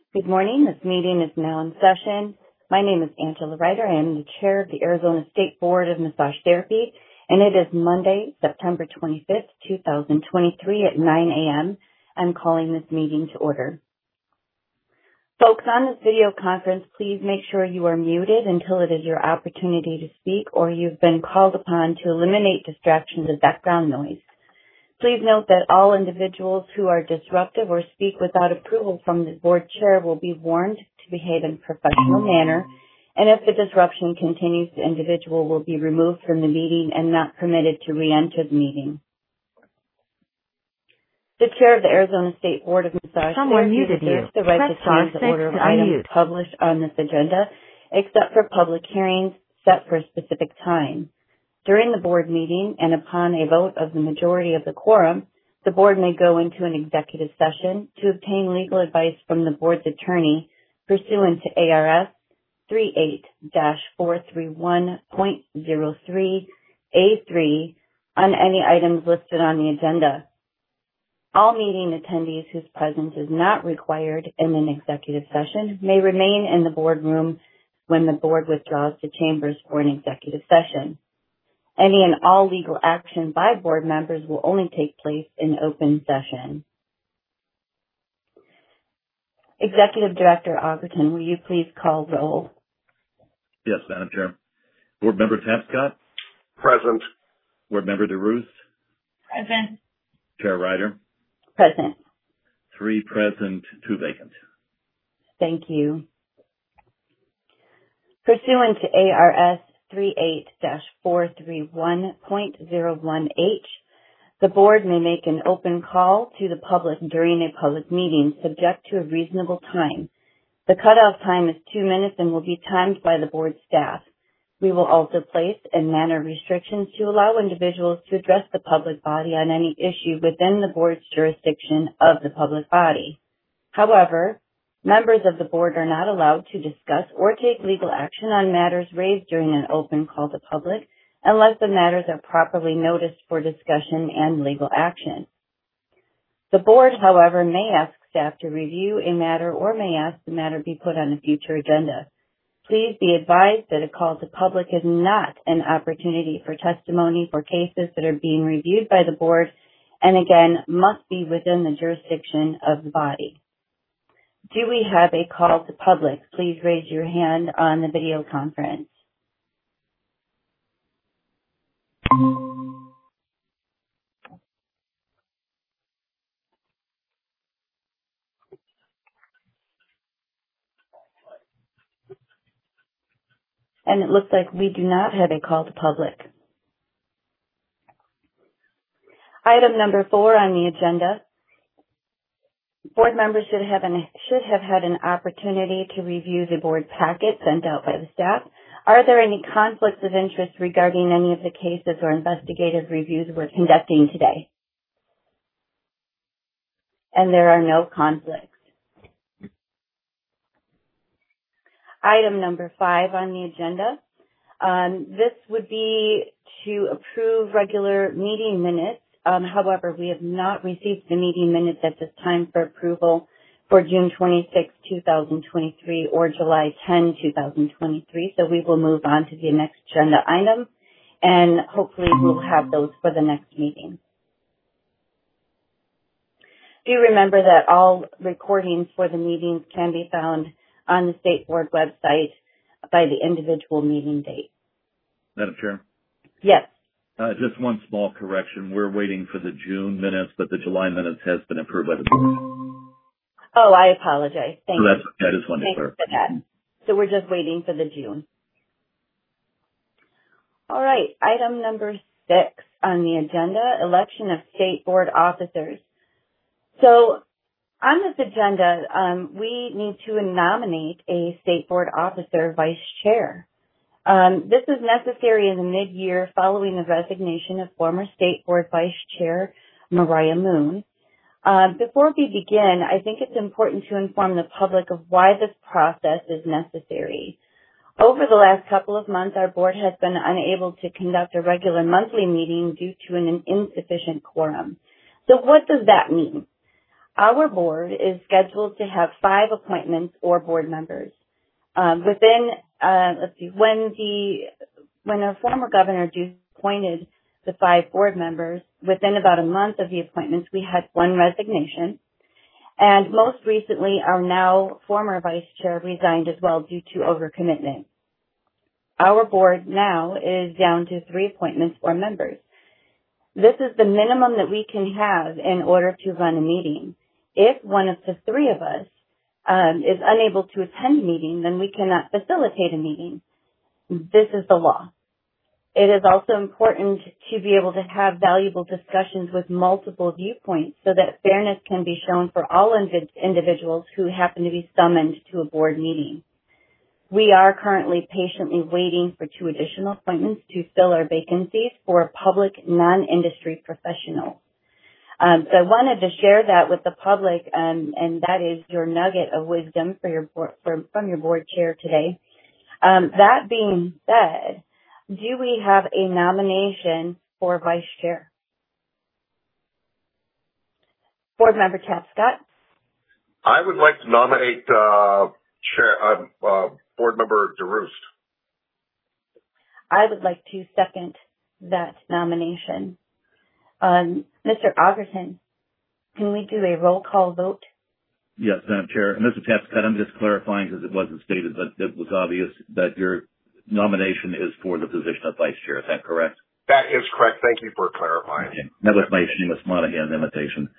Good morning. This meeting is now in session. My name is Angela Ryder. I am the chair of the Arizona State Board of Massage Therapy, and it is Monday, September 25th, 2023 at 9 a.m. I'm calling this meeting to order. Folks on this video conference, please make sure you are muted until it is your opportunity to speak or you've been called upon to eliminate distractions of background noise. Please note that all individuals who are disruptive or speak without approval from the board chair will be warned to behave in a professional manner, and if the disruption continues, the individual will be removed from the meeting and not permitted to re-enter the meeting. The chair of the Arizona State Board of Massage Therapy reserves the right to change the order of items published on this agenda, except for public hearings set for a specific time. During the board meeting and upon a vote of the majority of the quorum, the board may go into an executive session to obtain legal advice from the board's attorney pursuant to ARS 38-431.03A3 on any items listed on the agenda. All meeting attendees whose presence is not required in an executive session may remain in the boardroom when the board withdraws to chambers for an executive session. Any and all legal action by board members will only take place in open session. Executive Director Ogleton, will you please call roll? Yes, Madam Chair. Board Member Tapscott? Present. Board Member DeRusse? Present. Chair Ryder? Present. 3 present, 2 vacant. Thank you. Pursuant to ARS 38-431.01H, the board may make an open call to the public during a public meeting subject to a reasonable time. The cutoff time is 2 minutes and will be timed by the board staff. We will also place and manner restrictions to allow individuals to address the public body on any issue within the board's jurisdiction of the public body. However, members of the board are not allowed to discuss or take legal action on matters raised during an open call to public unless the matters are properly noticed for discussion and legal action. The board, however, may ask staff to review a matter or may ask the matter be put on a future agenda. Please be advised that a call to public is not an opportunity for testimony for cases that are being reviewed by the board and, again, must be within the jurisdiction of the body. Do we have a call to public? Please raise your hand on the video conference. And it looks like we do not have a call to public. Item number 4 on the agenda. Board members should have had an opportunity to review the board packet sent out by the staff. Are there any conflicts of interest regarding any of the cases or investigative reviews we're conducting today? And there are no conflicts. Item number 5 on the agenda. This would be to approve regular meeting minutes. However, we have not received the meeting minutes at this time for approval for June 26, 2023 or July 10, 2023. So we will move on to the next agenda item and hopefully we'll have those for the next meeting. Do remember that all recordings for the meetings can be found on the State Board website by the individual meeting date. Madam Chair? Yes. Just one small correction. We're waiting for the June minutes, but the July minutes has been approved by the board. Oh, I apologize. Thank you. That's okay. I just wanted to clarify. For that. So we're just waiting for the June. All right. Item number 6 on the agenda, election of state board officers. So on this agenda, we need to nominate a state board officer vice chair. This is necessary in the mid-year following the resignation of former State Board Vice Chair Mariah Moon. Before we begin, I think it's important to inform the public of why this process is necessary. Over the last couple of months, our board has been unable to conduct a regular monthly meeting due to an insufficient quorum. So what does that mean? Our board is scheduled to have 5 appointments or board members. When our former governor Ducey appointed the 5 board members, within about a month of the appointments, we had 1 resignation. And most recently, our now former vice chair resigned as well due to overcommitment. Our board now is down to 3 appointments or members. This is the minimum that we can have in order to run a meeting. If one of the 3 of us is unable to attend a meeting, then we cannot facilitate a meeting. This is the law. It is also important to be able to have valuable discussions with multiple viewpoints so that fairness can be shown for all individuals who happen to be summoned to a board meeting. We are currently patiently waiting for 2 additional appointments to fill our vacancies for public non-industry professionals. So I wanted to share that with the public, and that is your nugget of wisdom from your board chair today. That being said, do we have a nomination for vice chair? Board member Tapscott. I would like to nominate board member DeRoost. I would like to second that nomination. Mr. Augerton, can we do a roll call vote? Yes, Madam Chair. And Mr. Tapscott, I'm just clarifying because it wasn't stated, but it was obvious that your nomination is for the position of vice chair. Is that correct? That is correct. Thank you for clarifying. Okay. That was my Seamus Monahan imitation.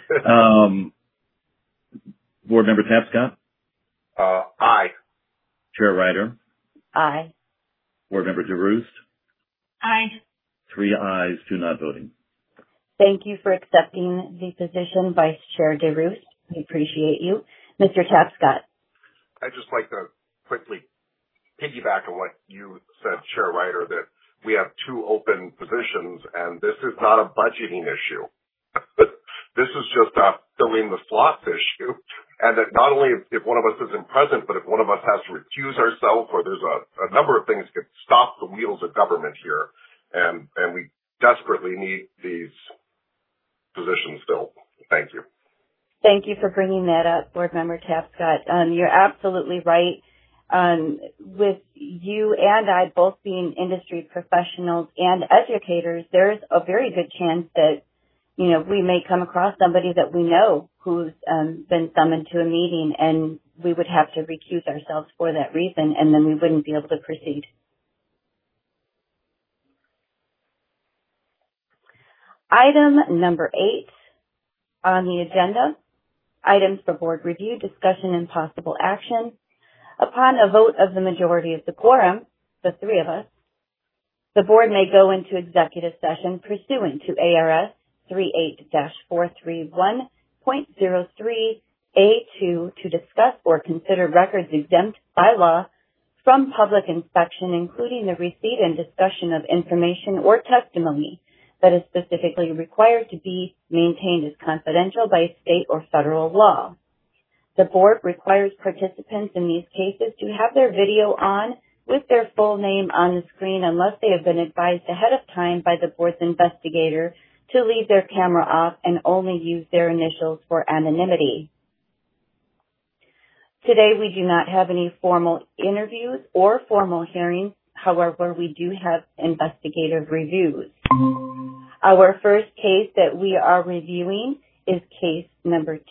Board member Tapscott? Aye. Chair Ryder? Aye. Board member DeRoost? Aye. 3 ayes, 2 not voting. Thank you for accepting the position, Vice Chair DeRoost. We appreciate you. Mr. Tapscott. I'd just like to quickly piggyback on what you said, Chair Ryder, that we have 2 open positions, and this is not a budgeting issue. This is just a filling the slots issue. And that not only if one of us isn't present, but if one of us has to recuse ourselves, or there's a number of things that could stop the wheels of government here. And we desperately need these positions filled. Thank you. Thank you for bringing that up, Board Member Tapscott. You're absolutely right. With you and I both being industry professionals and educators, there's a very good chance that, we may come across somebody that we know who's been summoned to a meeting, and we would have to recuse ourselves for that reason, and then we wouldn't be able to proceed. Item number 8 on the agenda, items for board review, discussion, and possible action. Upon a vote of the majority of the quorum, the 3 of us, the board may go into executive session pursuant to ARS 38-431.03A2 to discuss or consider records exempt by law from public inspection, including the receipt and discussion of information or testimony that is specifically required to be maintained as confidential by state or federal law. The board requires participants in these cases to have their video on with their full name on the screen unless they have been advised ahead of time by the board's investigator to leave their camera off and only use their initials for anonymity. Today we do not have any formal interviews or formal hearings. However, we do have investigative reviews. Our first case that we are reviewing is case number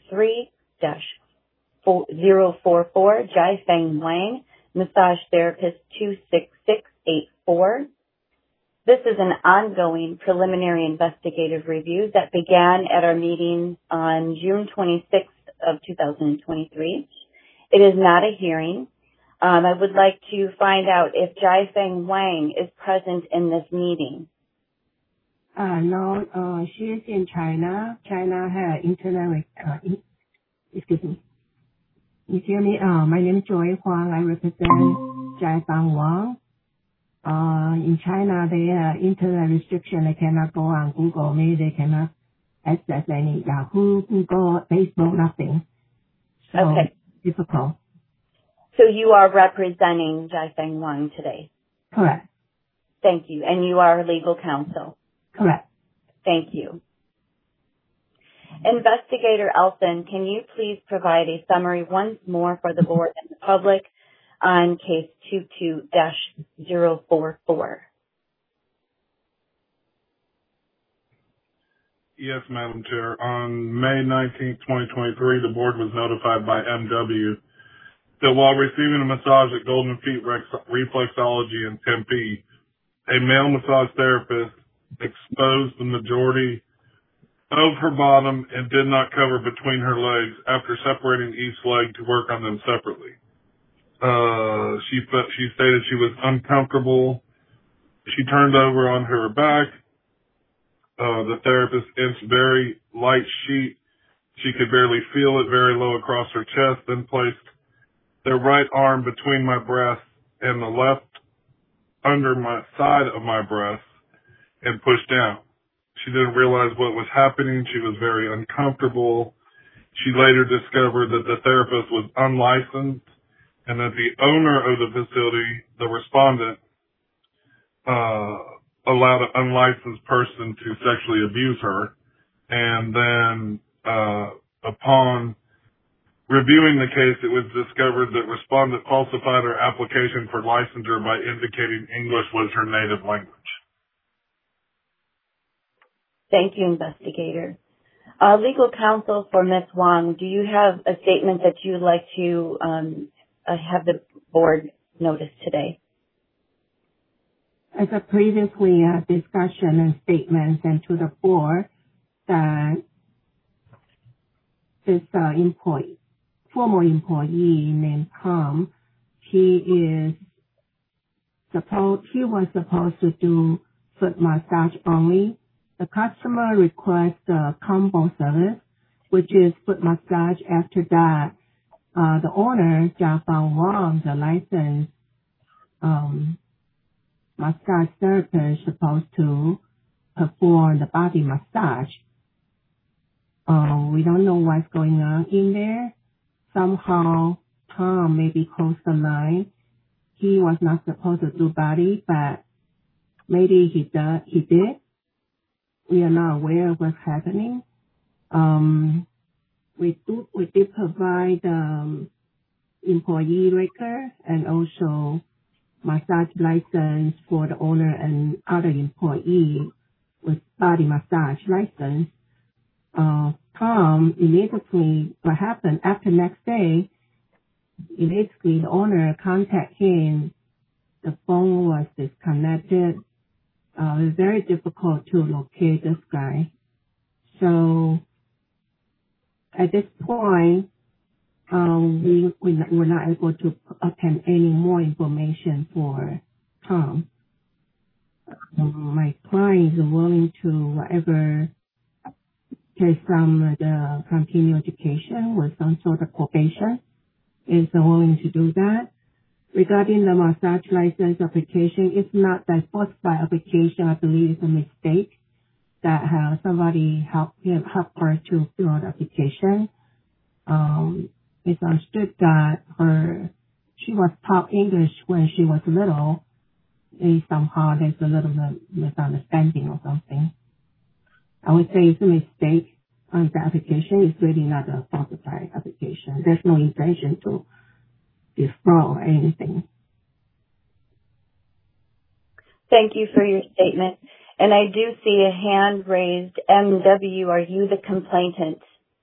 23-044, Jai Feng Wang, Massage Therapist 26684. This is an ongoing preliminary investigative review that began at our meeting on June 26th of 2023. It is not a hearing. I would like to find out if Jai Feng Wang is present in this meeting. No, she is in China. China has internet. Excuse me. You hear me? My name is Joy Huang. I represent Jai Feng Wang. In China, they have internet restriction. They cannot go on Google. Maybe they cannot access any Yahoo, Google, Facebook, nothing. So okay. Difficult. So you are representing Jai Feng Wang today? Correct. Thank you. And you are legal counsel? Correct. Thank you. Investigator Elson, can you please provide a summary once more for the board and the public on case 22-044? Yes, Madam Chair. On May 19, 2023, the board was notified by MW that while receiving a massage at Golden Feet Reflexology in Tempe, a male massage therapist exposed the majority of her bottom and did not cover between her legs after separating each leg to work on them separately. She stated she was uncomfortable. She turned over on her back. The therapist inched very light sheet. She could barely feel it, very low across her chest, then placed their right arm between my breast and the left under my side of my breast and pushed down. She didn't realize what was happening. She was very uncomfortable. She later discovered that the therapist was unlicensed and that the owner of the facility, the respondent, allowed an unlicensed person to sexually abuse her. And then upon reviewing the case, it was discovered that respondent falsified her application for licensure by indicating English was her native language. Thank you, Investigator. Legal counsel for Ms. Wong, do you have a statement that you would like to have the board notice today? As a previously discussion and statements and to the board that this former employee named Tom, he was supposed to do foot massage only. The customer requests a combo service, which is foot massage. After that, the owner, Jiafang Wang, the licensed massage therapist, supposed to perform the body massage. We don't know what's going on in there. Somehow, Tom maybe crossed the line. He was not supposed to do body, but maybe he did. We are not aware of what's happening. We did provide employee record and also massage license for the owner and other employee with body massage license. Tom immediately, what happened after next day, immediately the owner contacted him. The phone was disconnected. It was very difficult to locate this guy. So at this point, we were not able to obtain any more information for Tom. My client is willing to whatever take some the continuing education with some sort of probation, is willing to do that. Regarding the massage license application, it's not that falsified application. I believe it's a mistake that somebody helped her to fill out the application. It's understood that she was taught English when she was little. Somehow there's a little misunderstanding or something. I would say it's a mistake on the application. It's really not a falsified application. There's no intention to defraud or anything. Thank you for your statement. And I do see a hand raised. MW, are you the complainant?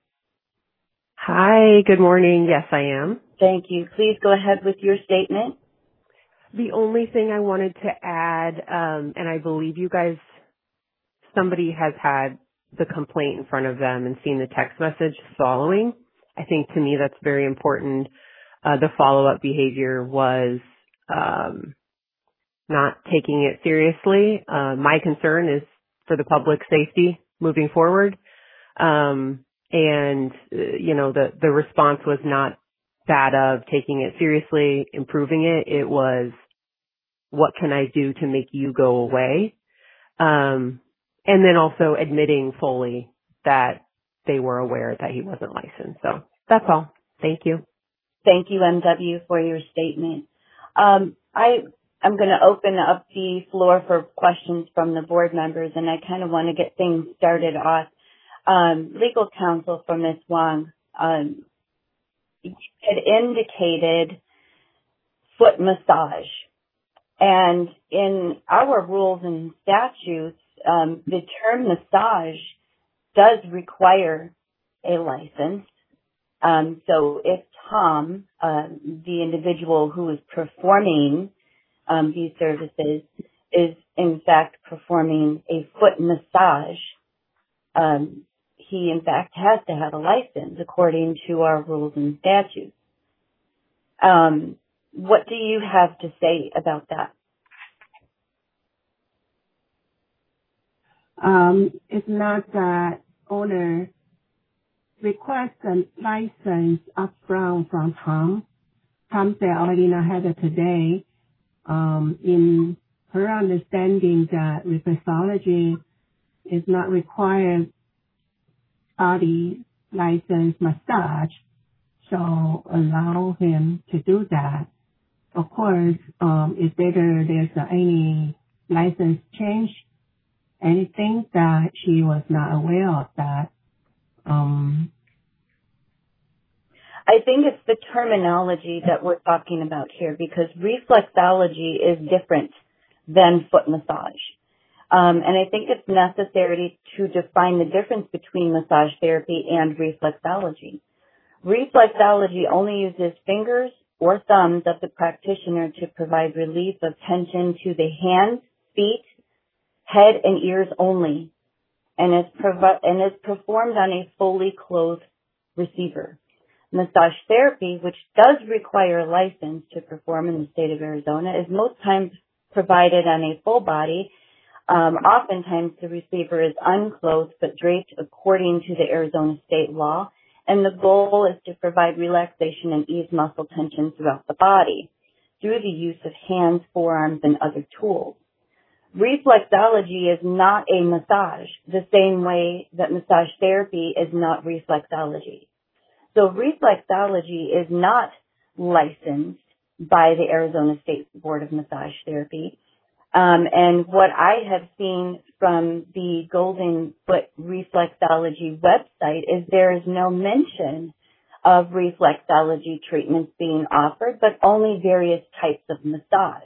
Hi, good morning. Yes, I am. Thank you. Please go ahead with your statement. The only thing I wanted to add, and I believe you guys, somebody has had the complaint in front of them and seen the text message following. I think to me that's very important. The follow-up behavior was not taking it seriously. My concern is for the public safety moving forward. The response was not that of taking it seriously, improving it. It was, what can I do to make you go away? And then also admitting fully that they were aware that he wasn't licensed. So that's all. Thank you. Thank you, MW, for your statement. I'm going to open up the floor for questions from the board members, and I kind of want to get things started off. legal counsel for Ms. Wang had indicated foot massage. And in our rules and statutes, the term massage does require a license. So if Tom, the individual who is performing these services, is in fact performing a foot massage, he in fact has to have a license according to our rules and statutes. What do you have to say about that? It's not that owner requests a license upfront from Tom. Tom said already not have it today. In her understanding that reflexology is not required body license massage, so allow him to do that. Of course, if later there's any license change, anything that she was not aware of that. I think it's the terminology that we're talking about here, because reflexology is different than foot massage. And I think it's necessary to define the difference between massage therapy and reflexology. Reflexology only uses fingers or thumbs of the practitioner to provide relief of tension to the hands, feet, head, and ears only, and is performed on a fully clothed receiver. Massage therapy, which does require a license to perform in the state of Arizona, is most times provided on a full body. Oftentimes the receiver is unclothed but draped according to the Arizona state law, and the goal is to provide relaxation and ease muscle tension throughout the body through the use of hands, forearms, and other tools. Reflexology is not a massage, the same way that massage therapy is not reflexology. So reflexology is not licensed by the Arizona State Board of Massage Therapy. And what I have seen from the Golden Foot Reflexology website is there is no mention of reflexology treatments being offered, but only various types of massage.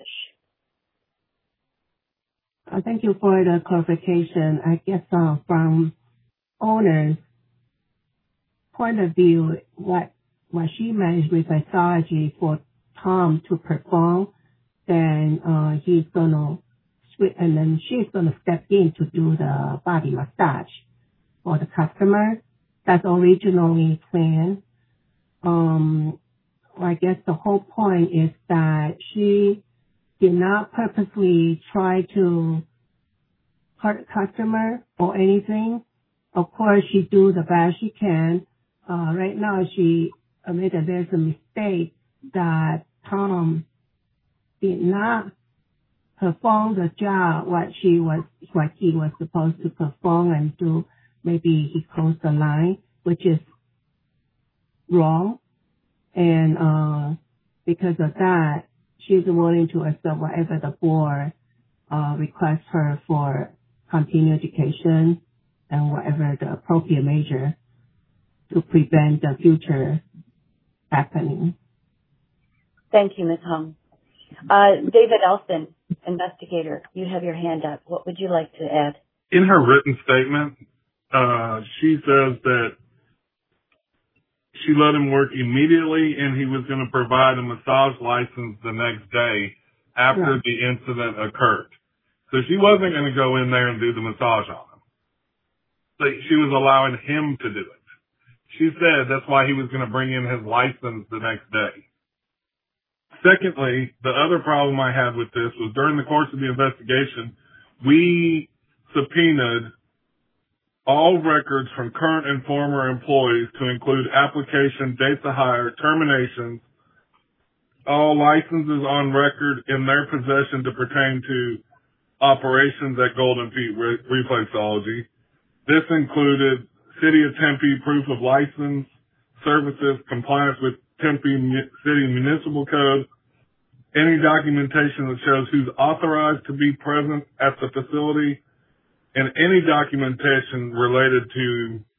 Thank you for the clarification. I guess from owner's point of view, what she meant with reflexology for Tom to perform, then he's gonna switch, and then she's gonna step in to do the body massage for the customer. That's originally planned. I guess the whole point is that she did not purposely try to hurt the customer or anything. Of course, she do the best she can. Right now, she admitted there's a mistake that Tom did not perform the job what he was supposed to perform and do. Maybe he closed the line, which is wrong. And because of that, she's willing to accept whatever the board requests her for continued education and whatever the appropriate measure to prevent the future happening. Thank you, Ms. Hung. David Elston, investigator, you have your hand up. What would you like to add? In her written statement, she says that she let him work immediately and he was going to provide a massage license the next day after the incident occurred. So she wasn't going to go in there and do the massage on him. But she was allowing him to do it. She said that's why he was going to bring in his license the next day. Secondly, the other problem I had with this was during the course of the investigation, we subpoenaed all records from current and former employees to include application, dates of hire, terminations, all licenses on record in their possession to pertain to operations at Golden Feet Reflexology. This included City of Tempe proof of license, services, compliance with Tempe City Municipal Code, any documentation that shows who's authorized to be present at the facility, and any documentation related to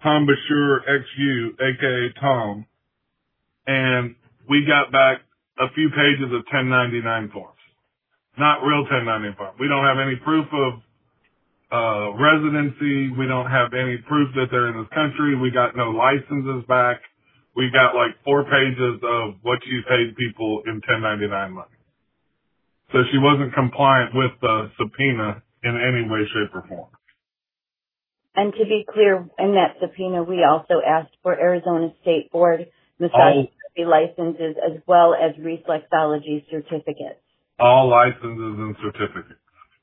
Tom Bashir XU, aka Tom, and we got back a few pages of 1099 forms. Not real 1099 forms. We don't have any proof of residency. We don't have any proof that they're in this country. We got no licenses back. We got like 4 pages of what she paid people in 1099 money. So she wasn't compliant with the subpoena in any way, shape, or form. And to be clear, in that subpoena, we also asked for Arizona State Board massage therapy licenses as well as reflexology certificates. All licenses and certificates.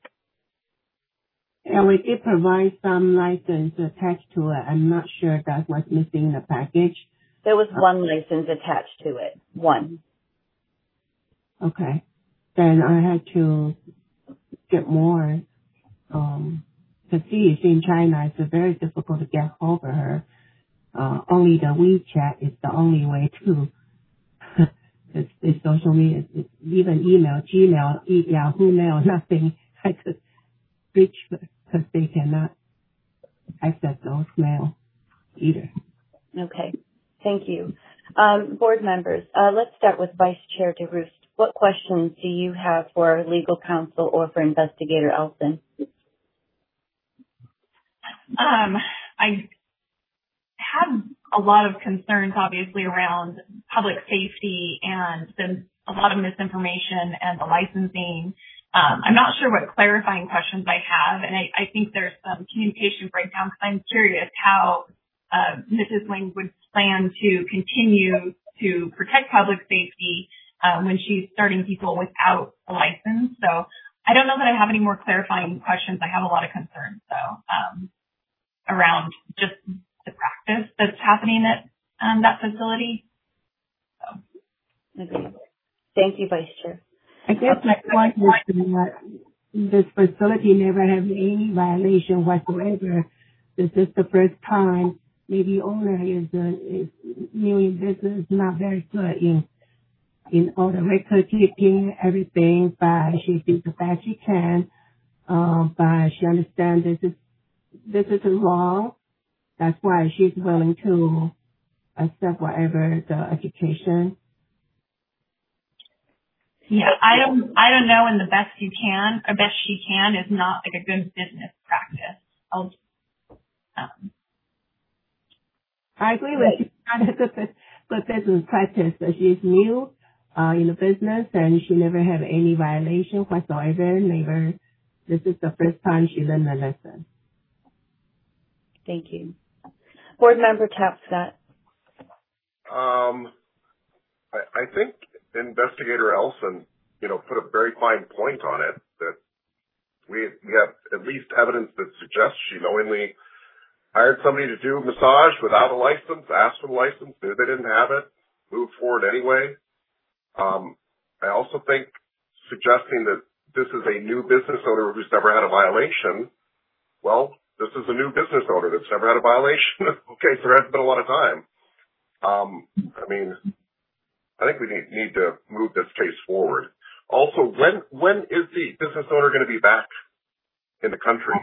And we did provide some license attached to it. I'm not sure that was missing in the package. There was one license attached to it. One. Okay. Then I had to get more. To see she's in China, it's very difficult to get hold of her. Only the WeChat is the only way to. it's social media, it's even email, Gmail, Yahoo Mail, nothing I could reach her because they cannot access those mail either. Okay. Thank you. Board members, let's start with Vice Chair DeRoost. What questions do you have for legal counsel or for Investigator Elson? I have a lot of concerns, obviously, around public safety and a lot of misinformation and the licensing. I'm not sure what clarifying questions I have, and I think there's some communication breakdown because I'm curious how Mrs. Wing would plan to continue to protect public safety when she's starting people without a license. So I don't know that I have any more clarifying questions. I have a lot of concerns, though, around just the practice that's happening at that facility. So. Okay. Thank you, Vice Chair. I guess my point is that this facility never had any violation whatsoever. This is the first time. Maybe owner is new in business, not very good in all the record keeping, everything, but she did the best she can. But she understands this is wrong. That's why she's willing to accept whatever the education. Yeah, I don't know. And the best she can is not like a good business practice. I agree with you. Not a good business practice. She's new in the business and she never had any violation whatsoever. Never. This is the first time she learned a lesson. Thank you. Board Member Tapscott. I think Investigator Elson, put a very fine point on it, that we have at least evidence that suggests she knowingly hired somebody to do massage without a license, asked for the license, knew they didn't have it, moved forward anyway. I also think suggesting that this is a new business owner who's never had a violation, well, this is a new business owner that's never had a violation. Okay, so there hasn't been a lot of time. I think we need to move this case forward. Also, when is the business owner going to be back in the country?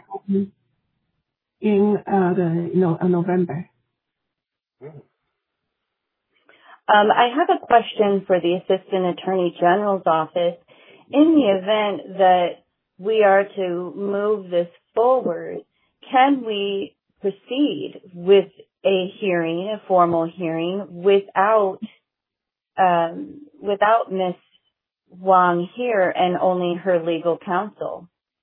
In November. I have a question for the Assistant Attorney General's office. In the event that we are to move this forward, can we proceed with a formal hearing, without Ms. Wong here and only her legal counsel?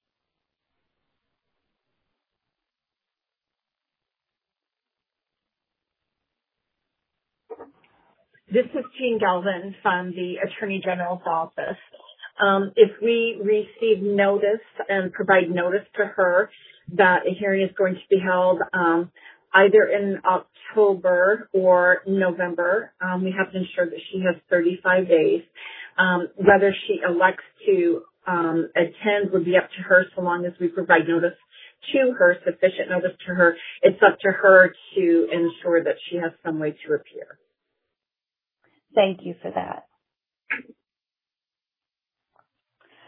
This is Jean Galvin from the Attorney General's office. If we receive notice and provide notice to her that a hearing is going to be held either in October or November, we have to ensure that she has 35 days. Whether she elects to attend would be up to her, so long as we provide notice to her, sufficient notice to her. It's up to her to ensure that she has some way to appear. Thank you for that.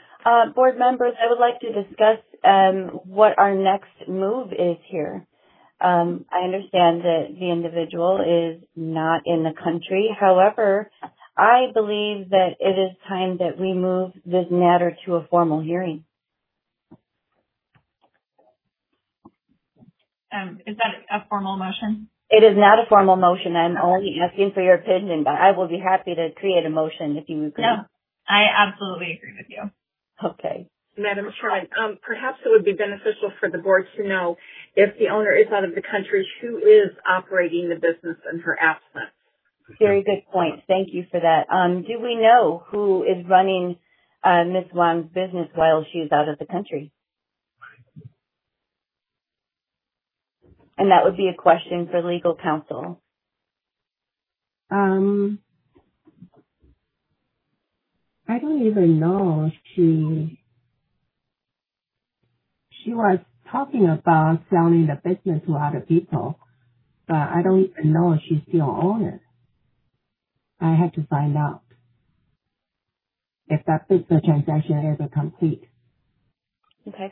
Board members, I would like to discuss what our next move is here. I understand that the individual is not in the country. However, I believe that it is time that we move this matter to a formal hearing. Is that a formal motion? It is not a formal motion. I'm only asking for your opinion, but I will be happy to create a motion if you agree. No, I absolutely agree with you. Okay. Madam Chairman, perhaps it would be beneficial for the board to know if the owner is out of the country, who is operating the business in her absence. Very good point. Thank you for that. Do we know who is running Ms. Wang's business while she's out of the country? And that would be a question for legal counsel. I don't even know. She was talking about selling the business to other people, but I don't even know if she's still owner. I have to find out if that business transaction ever complete. Okay.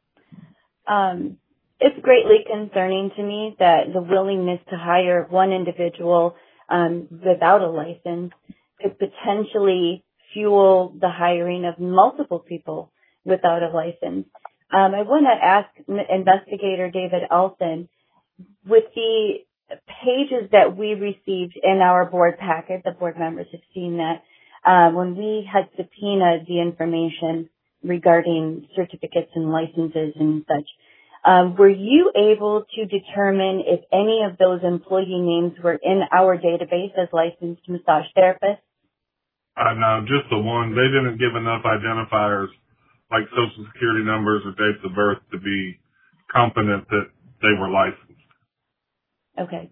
It's greatly concerning to me that the willingness to hire one individual without a license could potentially fuel the hiring of multiple people without a license. I want to ask Investigator David Elson, with the pages that we received in our board packet, the board members have seen that, when we had subpoenaed the information regarding certificates and licenses and such, were you able to determine if any of those employee names were in our database as licensed massage therapists? No, just the one. They didn't give enough identifiers like social security numbers or dates of birth to be confident that they were licensed. Okay.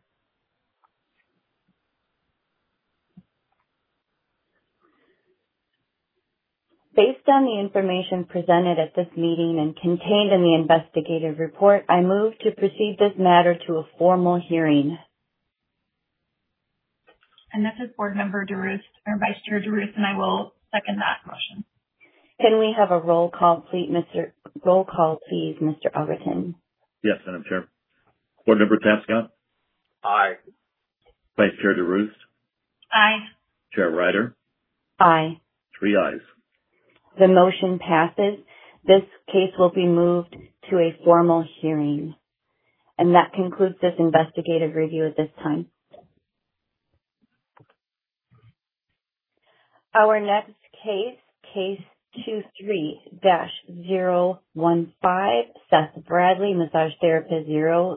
Based on the information presented at this meeting and contained in the investigative report, I move to proceed this matter to a formal hearing. And this is Board Member DeRusse, or Vice Chair DeRusse, and I will second that motion. Can we have a roll call, please, Mr. Algerton? Yes, Madam Chair. Board Member Tapscott? Aye. Vice Chair DeRusse? Aye. Chair Ryder? Aye. 3 ayes. The motion passes. This case will be moved to a formal hearing. And that concludes this investigative review at this time. Our next case, case 23-015, Seth Bradley, massage therapist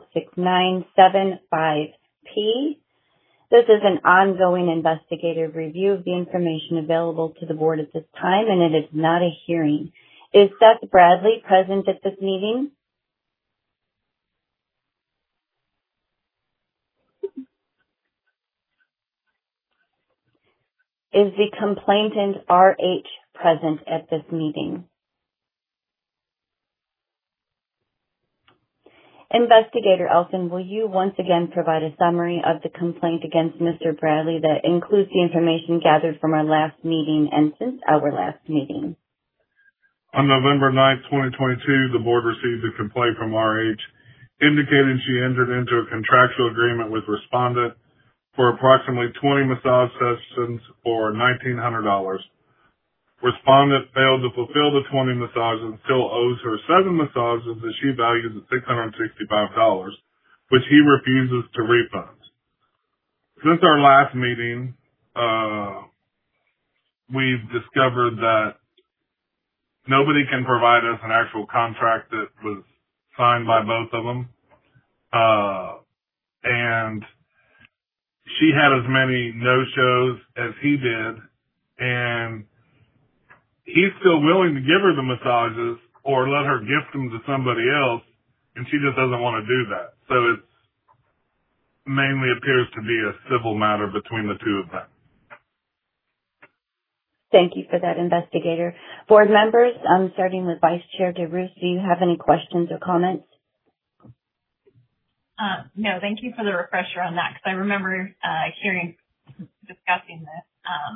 06975P. This is an ongoing investigative review of the information available to the board at this time, and it is not a hearing. Is Seth Bradley present at this meeting? Is the complainant RH present at this meeting? Investigator Elson, will you once again provide a summary of the complaint against Mr. Bradley that includes the information gathered from our last meeting and since our last meeting? On November 9th, 2022, the board received a complaint from RH indicating she entered into a contractual agreement with respondent for approximately 20 massage sessions for $1,900. Respondent failed to fulfill the 20 massages and still owes her 7 massages that she values at $665, which he refuses to refund. Since our last meeting, we've discovered that nobody can provide us an actual contract that was signed by both of them. And she had as many no-shows as he did, and he's still willing to give her the massages or let her gift them to somebody else, and she just doesn't want to do that. So it mainly appears to be a civil matter between the two of them. Thank you for that, investigator. Board members, starting with Vice Chair DeRusse, do you have any questions or comments? No, thank you for the refresher on that, because I remember discussing this.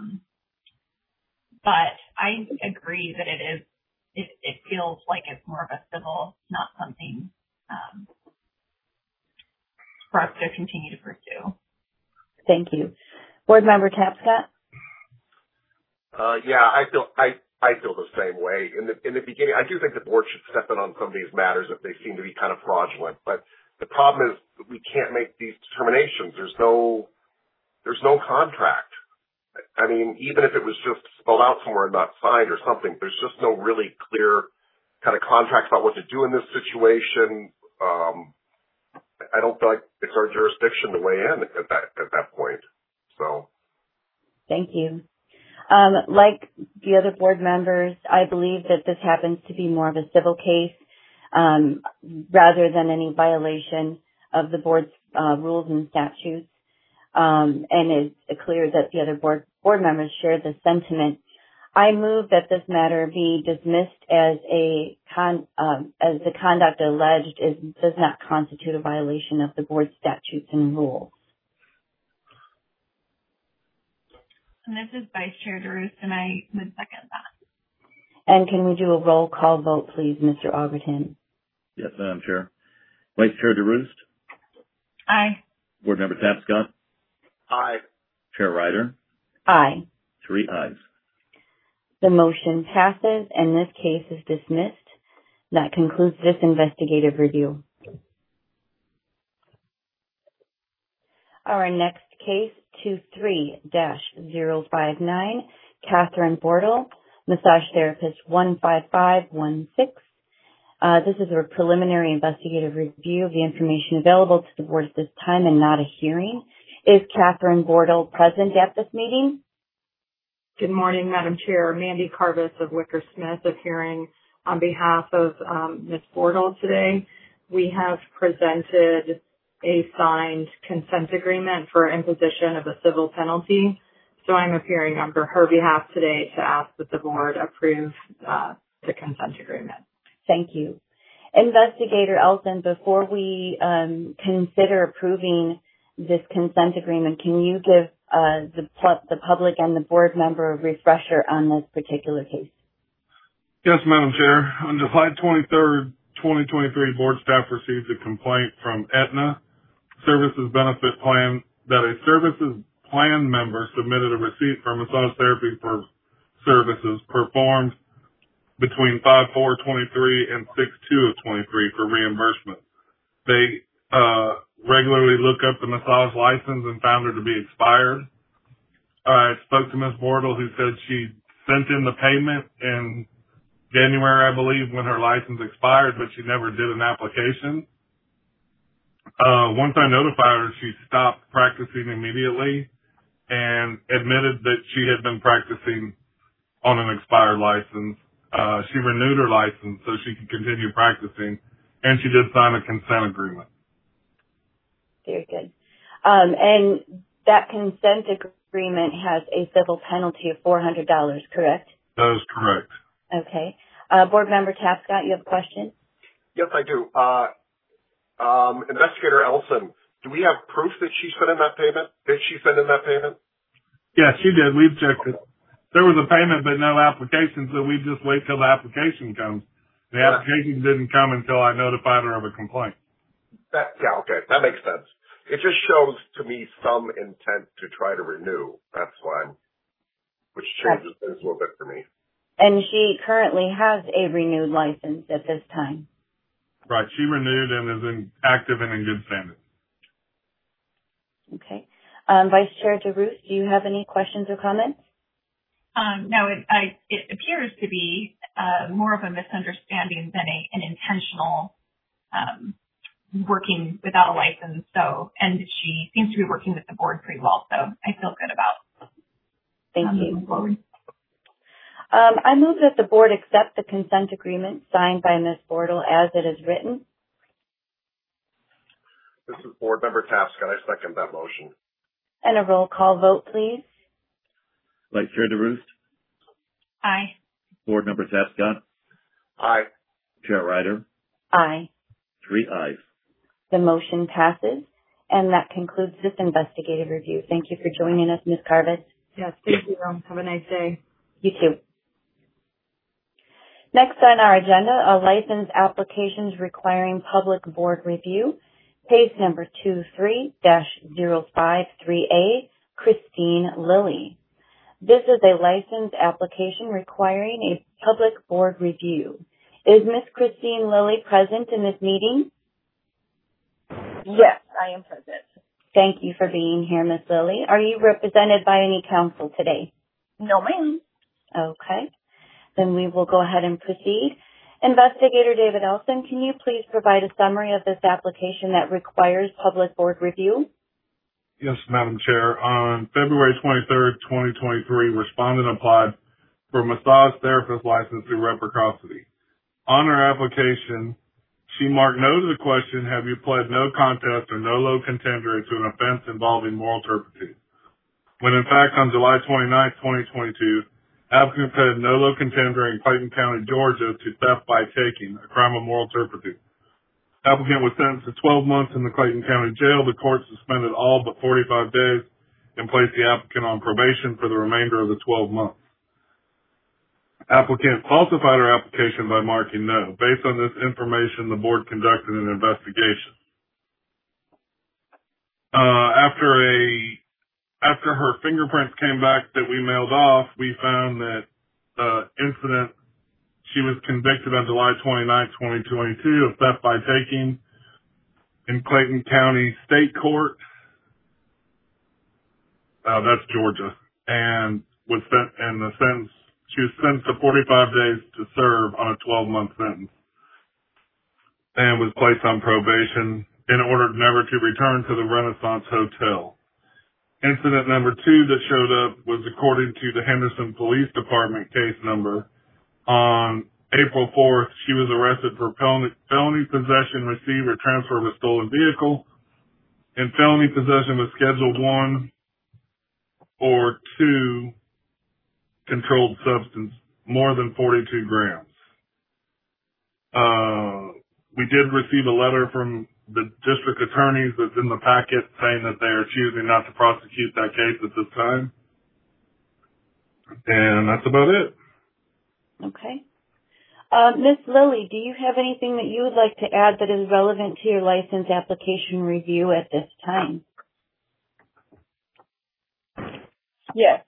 But I agree that it feels like it's more of a civil, not something for us to continue to pursue. Thank you. Board Member Tapscott? Yeah, I feel the same way. In the beginning, I do think the board should step in on some of these matters if they seem to be kind of fraudulent. But the problem is we can't make these determinations. There's no contract. I mean, even if it was just spelled out somewhere and not signed or something, there's just no really clear kind of contract about what to do in this situation. I don't feel like it's our jurisdiction to weigh in at that point. So. Thank you. Like the other board members, I believe that this happens to be more of a civil case rather than any violation of the board's rules and statutes. And it's clear that the other board members share the sentiment. I move that this matter be dismissed as the conduct alleged does not constitute a violation of the board's statutes and rules. And this is Vice Chair DeRoos, and I would second that. And can we do a roll call vote, please, Mr. Augerton? Yes, Madam Chair. Vice Chair DeRoost? Aye. Board Member Tapscott? Aye. Chair Ryder? Aye. 3 ayes. The motion passes, and this case is dismissed. That concludes this investigative review. Our next case, 23-059, Catherine Bortle, massage therapist 15516. This is a preliminary investigative review of the information available to the board at this time and not a hearing. Is Catherine Bortle present at this meeting? Good morning, Madam Chair. Mandy Carvis of Wicker Smith appearing on behalf of Ms. Bortle today. We have presented a signed consent agreement for imposition of a civil penalty. So I'm appearing on her behalf today to ask that the board approve the consent agreement. Thank you. Investigator Elson, before we consider approving this consent agreement, can you give the public and the board member a refresher on this particular case? Yes, Madam Chair. On July 23rd, 2023, board staff received a complaint from Aetna Services Benefit Plan that a services plan member submitted a receipt for massage therapy for services performed between 5/4/23 and 6/2/23 for reimbursement. They regularly look up the massage license and found her to be expired. I spoke to Ms. Bortle, who said she sent in the payment in January, I believe, when her license expired, but she never did an application. Once I notified her, she stopped practicing immediately and admitted that she had been practicing on an expired license. She renewed her license so she could continue practicing, and she did sign a consent agreement. Very good. And that consent agreement has a civil penalty of $400, correct? That is correct. Okay. Board Member Tapscott, you have a question? Yes, I do. Investigator Elson, do we have proof that she sent in that payment? Did she send in that payment? Yeah, she did. We've checked it. There was a payment, but no application, so we just wait till the application comes. The application didn't come until I notified her of a complaint. Yeah, okay. That makes sense. It just shows to me some intent to try to renew. That's why which changes things a little bit for me. And she currently has a renewed license at this time. Right. She renewed and is active and in good standing. Okay. Vice Chair DeRoos, do you have any questions or comments? No, it appears to be more of a misunderstanding than an intentional working without a license. So, and she seems to be working with the board pretty well. So I feel good about. Thank you. Moving forward. I move that the board accept the consent agreement signed by Ms. Bortle as it is written. This is Board Member Tapscott. I second that motion. And a roll call vote, please. Vice Chair DeRoost? Aye. Board Member Tapscott? Aye. Chair Ryder? Aye. 3 ayes. The motion passes, and that concludes this investigative review. Thank you for joining us, Ms. Carvis. Yes, thank you. Have a nice day. You too. Next on our agenda, license applications requiring public board review. Case number 23-0538, Christine Lilly. This is a license application requiring a public board review. Is Ms. Christine Lilly present in this meeting? Yes, I am present. Thank you for being here, Ms. Lilly. Are you represented by any counsel today? No, ma'am. Okay. Then we will go ahead and proceed. Investigator David Elson, can you please provide a summary of this application that requires public board review? Yes, Madam Chair. On February 23rd, 2023, respondent applied for a massage therapist license through reciprocity. On her application, she marked no to the question, have you pled no contest or no low contender to an offense involving moral turpitude? When in fact, on July 29th, 2022, applicant pled no low contender in Clayton County, Georgia to theft by taking, a crime of moral turpitude. Applicant was sentenced to 12 months in the Clayton County Jail. The court suspended all but 45 days and placed the applicant on probation for the remainder of the 12 months. Applicant falsified her application by marking no. Based on this information, the board conducted an investigation. After her fingerprints came back that we mailed off, we found that incident, she was convicted on July 29, 2022 of theft by taking in Clayton County State Court. That's Georgia. And was she was sentenced to 45 days to serve on a 12-month sentence and was placed on probation in order never to return to the Renaissance Hotel. Incident number 2 that showed up was according to the Henderson Police Department case number. On April 4th, she was arrested for felony possession, receive, or transfer of a stolen vehicle, and felony possession with Schedule 1 or 2 controlled substance, more than 42 grams. We did receive a letter from the district attorneys that's in the packet saying that they are choosing not to prosecute that case at this time. And that's about it. Okay. Ms. Lilly, do you have anything that you would like to add that is relevant to your license application review at this time? Yes.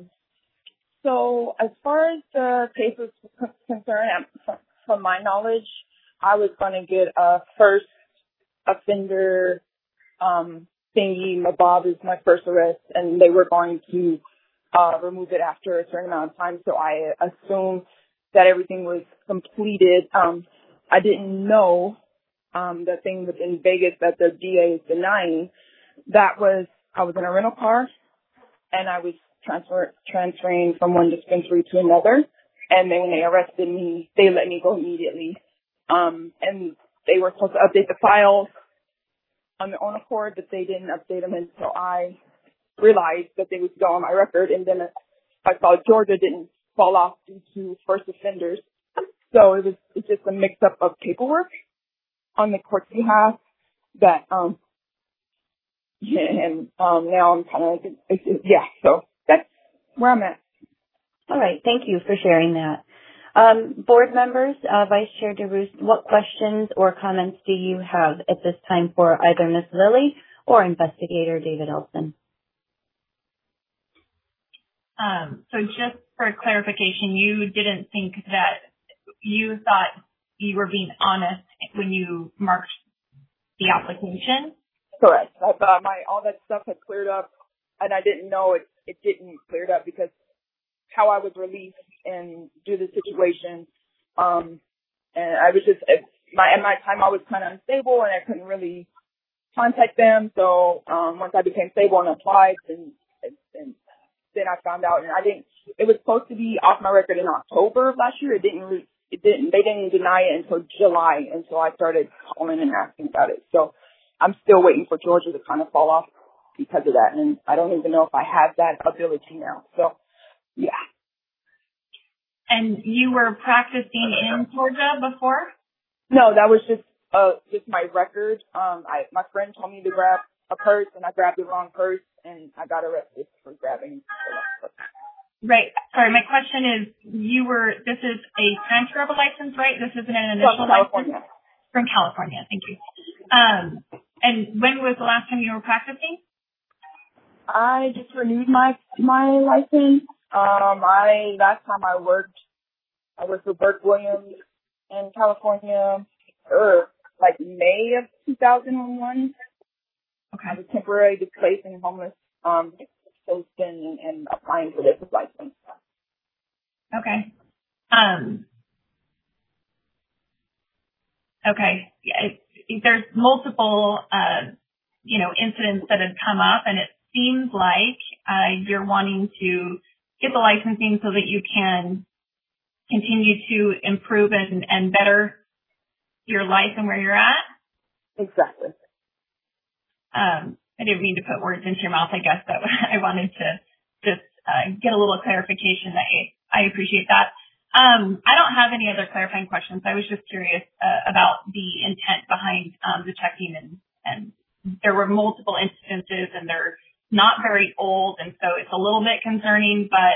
So as far as the case is concerned, from my knowledge, I was going to get a first offender thingy. Bob is my first arrest, and they were going to remove it after a certain amount of time. So I assumed that everything was completed. I didn't know the thing in Vegas that the DA is denying. I was in a rental car, and I was transferring from one dispensary to another. And then when they arrested me, they let me go immediately. And they were supposed to update the files on their own accord, but they didn't update them until I realized that they would go on my record. And then I saw Georgia didn't fall off due to first offenders. So it's just a mix up of paperwork on the court's behalf that, now I'm kind of, so that's where I'm at. All right. Thank you for sharing that. Board members, Vice Chair DeRoos, what questions or comments do you have at this time for either Ms. Lilly or Investigator David Elson? So just for clarification, you didn't think that you thought you were being honest when you marked the application? Correct. I thought all that stuff had cleared up, and I didn't know it didn't clear it up because how I was released and due to the situation, and I was just at my time I was kind of unstable and I couldn't really contact them. So once I became stable and applied, and then I found out, and it was supposed to be off my record in October of last year. They didn't deny it until July, and so I started calling and asking about it. So I'm still waiting for Georgia to kind of fall off because of that, and I don't even know if I have that ability now. So, yeah. And you were practicing in Georgia before? No, that was just my record. My friend told me to grab a purse, and I grabbed the wrong purse, and I got arrested for grabbing. Right. Sorry, my question is, this is a transfer of a license, right? This isn't an initial license? California. From California, thank you. And when was the last time you were practicing? I just renewed my license. Last time I worked for Burke Williams in California, like May of 2001. Okay. I was temporarily displacing homeless person and applying for this license. Okay. Okay. Yeah, there's multiple, incidents that have come up, and it seems like you're wanting to get the licensing so that you can continue to improve and better your life and where you're at. Exactly. I didn't mean to put words into your mouth, I guess, but I wanted to just get a little clarification. I appreciate that. I don't have any other clarifying questions. I was just curious about the intent behind the checking, and there were multiple instances, and they're not very old, and so it's a little bit concerning, but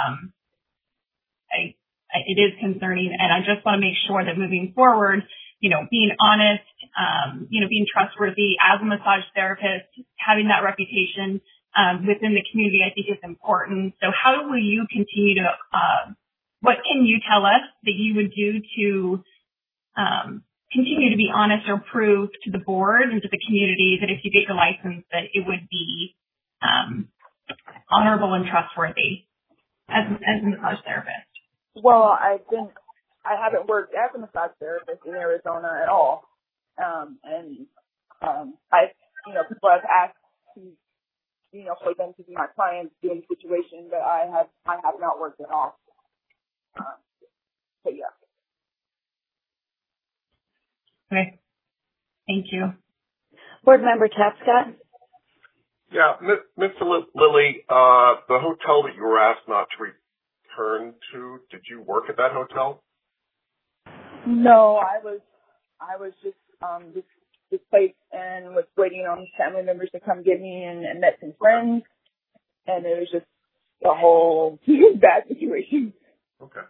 it is concerning, and I just want to make sure that moving forward, being honest, being trustworthy as a massage therapist, having that reputation within the community, I think is important. So how will you continue to, what can you tell us that you would do to continue to be honest or prove to the board and to the community that if you get your license that it would be honorable and trustworthy as a massage therapist? Well, I haven't worked as a massage therapist in Arizona at all. People have asked to, for them to be my clients during the situation, but I have not worked at all. So yeah. Okay. Thank you. Board Member Tapscott? Yeah, Mr. Lilly, the hotel that you were asked not to return to, did you work at that hotel? No, I was just displaced and was waiting on family members to come get me and met some friends, and it was just a whole bad situation. Okay.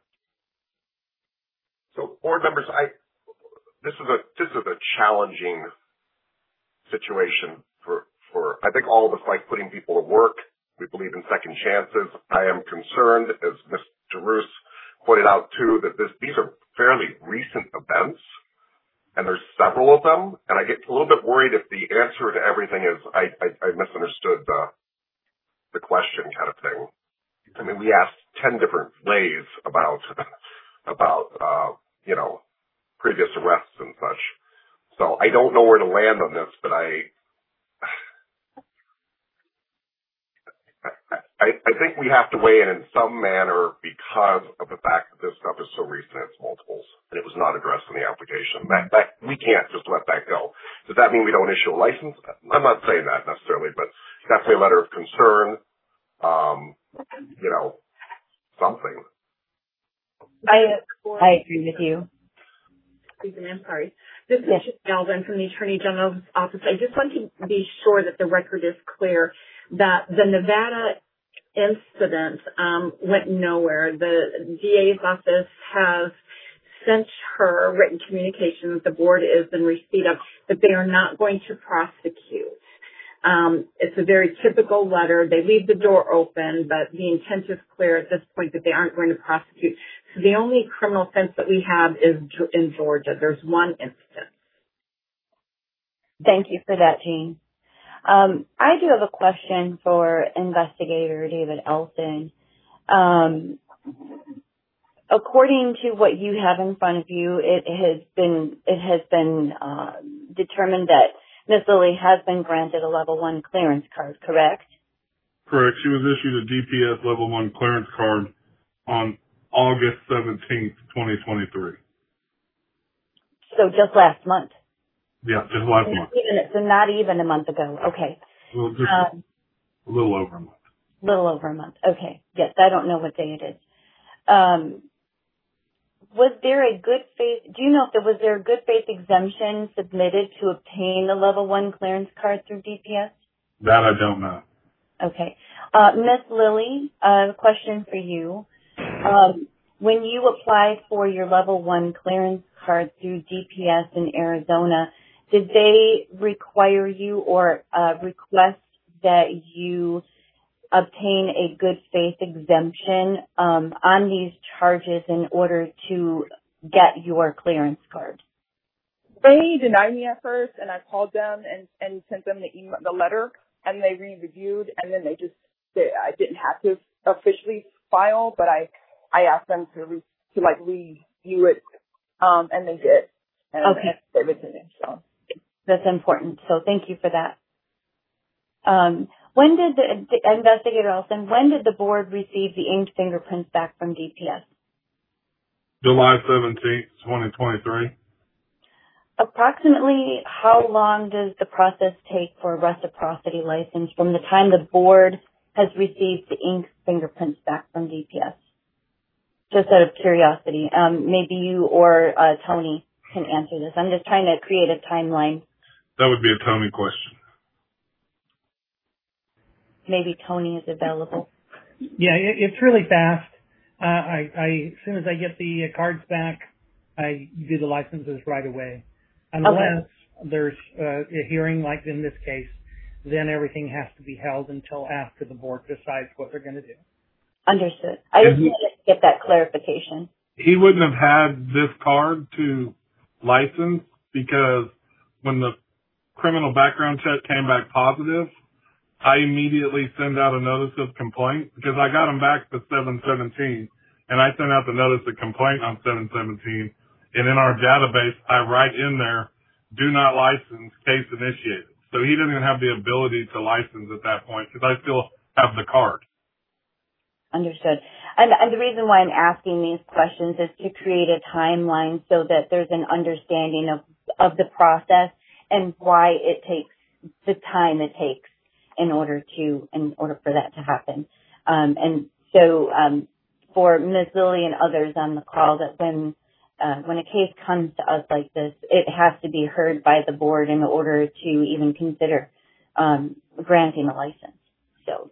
So, board members, this is a challenging situation for I think all of us like putting people to work. We believe in second chances. I am concerned, as Mr. Roos pointed out too, that these are fairly recent events, and there's several of them, and I get a little bit worried if the answer to everything is I misunderstood the question kind of thing. I mean, we asked 10 different ways about previous arrests and such. So I don't know where to land on this, but I think we have to weigh in some manner because of the fact that this stuff is so recent, it's multiples, and it was not addressed in the application. That we can't just let that go. Does that mean we don't issue a license? I'm not saying that necessarily, but definitely a letter of concern, something. I agree with you. Excuse me, I'm sorry. This is Galvin from the Attorney General's office. I just want to be sure that the record is clear that the Nevada incident went nowhere. The DA's office has sent her written communication that the board is in receipt of, that they are not going to prosecute. It's a very typical letter. They leave the door open, but the intent is clear at this point that they aren't going to prosecute. So the only criminal offense that we have is in Georgia. There's one instance. Thank you for that, Jean. I do have a question for Investigator David Elson. According to what you have in front of you, it has been determined that Ms. Lilly has been granted a level 1 clearance card, correct? Correct. She was issued a DPS level 1 clearance card on August 17th, 2023. So just last month? Yeah, just last month. So not even a month ago. Okay. Well, just a little over a month. Little over a month. Okay. Yes, I don't know what day it is. Was there a good faith, do you know if was there a good faith exemption submitted to obtain the level 1 clearance card through DPS? That I don't know. Okay. Ms. Lilly, a question for you. When you applied for your level 1 clearance card through DPS in Arizona, did they require you or request that you obtain a good faith exemption on these charges in order to get your clearance card? They denied me at first, and I called them and sent them the letter, and they re-reviewed, and then I didn't have to officially file, but I asked them to review it, and they did. And okay. They returned, so. That's important. So thank you for that. When did the Investigator Ellison, when did the board receive the inked fingerprints back from DPS? July 17th, 2023. Approximately how long does the process take for a reciprocity license from the time the board has received the inked fingerprints back from DPS? Just out of curiosity. Maybe you or Tony can answer this. I'm just trying to create a timeline. That would be a Tony question. Maybe Tony is available. Yeah, it's really fast. As soon as I get the cards back, I do the licenses right away. Unless there's a hearing like in this case, then everything has to be held until after the board decides what they're going to do. Understood. I just wanted to get that clarification. He wouldn't have had this card to license because when the criminal background check came back positive, I immediately send out a notice of complaint because I got him back to 7/17 and I sent out the notice of complaint on 7/17. And in our database, I write in there, do not license, case initiated. So he didn't even have the ability to license at that point because I still have the card. Understood. And the reason why I'm asking these questions is to create a timeline so that there's an understanding of the process and why it takes the time it takes in order for that to happen. And so for Ms. Lilly and others on the call, that when a case comes to us like this, it has to be heard by the board in order to even consider granting a license. So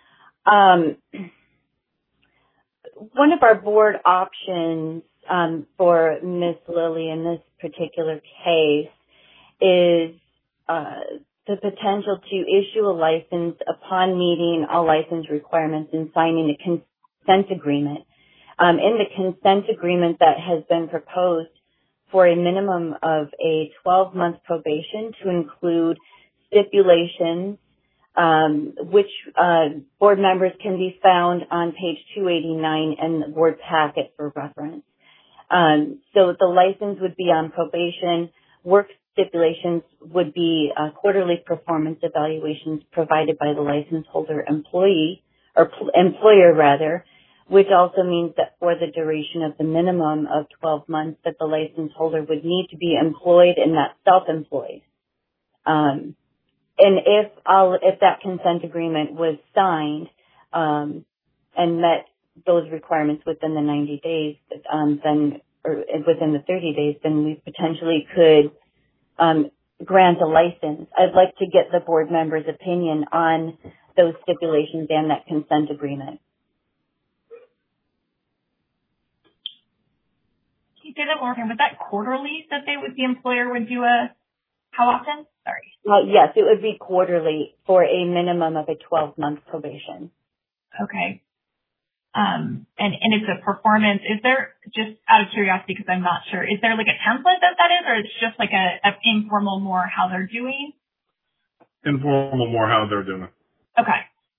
one of our board options for Ms. Lilly in this particular case is the potential to issue a license upon meeting all license requirements and signing a consent agreement. In the consent agreement that has been proposed for a minimum of a 12-month probation to include stipulations, which board members can be found on page 289 in the board packet for reference. So the license would be on probation. Work stipulations would be quarterly performance evaluations provided by the license holder employer, which also means that for the duration of the minimum of 12 months that the license holder would need to be employed and not self-employed. And if that consent agreement was signed and met those requirements within the 90 days, or within the 30 days, then we potentially could grant a license. I'd like to get the board members' opinion on those stipulations and that consent agreement. Can you say that more? Was that quarterly that the employer would do how often? Sorry. Yes, it would be quarterly for a minimum of a 12-month probation. Okay. And it's a performance. Is there, just out of curiosity, because I'm not sure, is there like a template that is, or it's just like a informal more how they're doing? Informal more how they're doing. Okay.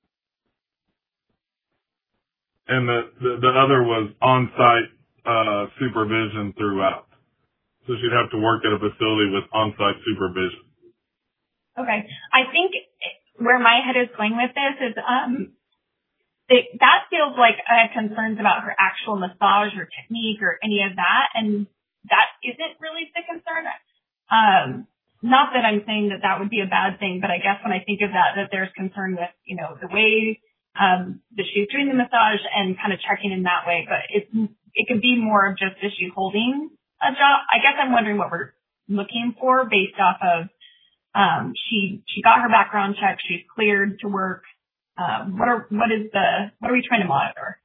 And the other was on-site supervision throughout. So she'd have to work at a facility with on-site supervision. Okay. I think where my head is going with this is that feels like I have concerns about her actual massage or technique or any of that, and that isn't really the concern. Not that I'm saying that would be a bad thing, but I guess when I think of that there's concern with, the way that she's doing the massage and kind of checking in that way, but it could be more of just, is she holding a job? I guess I'm wondering what we're looking for based off of, she got her background check, she's cleared to work. What are we trying to monitor?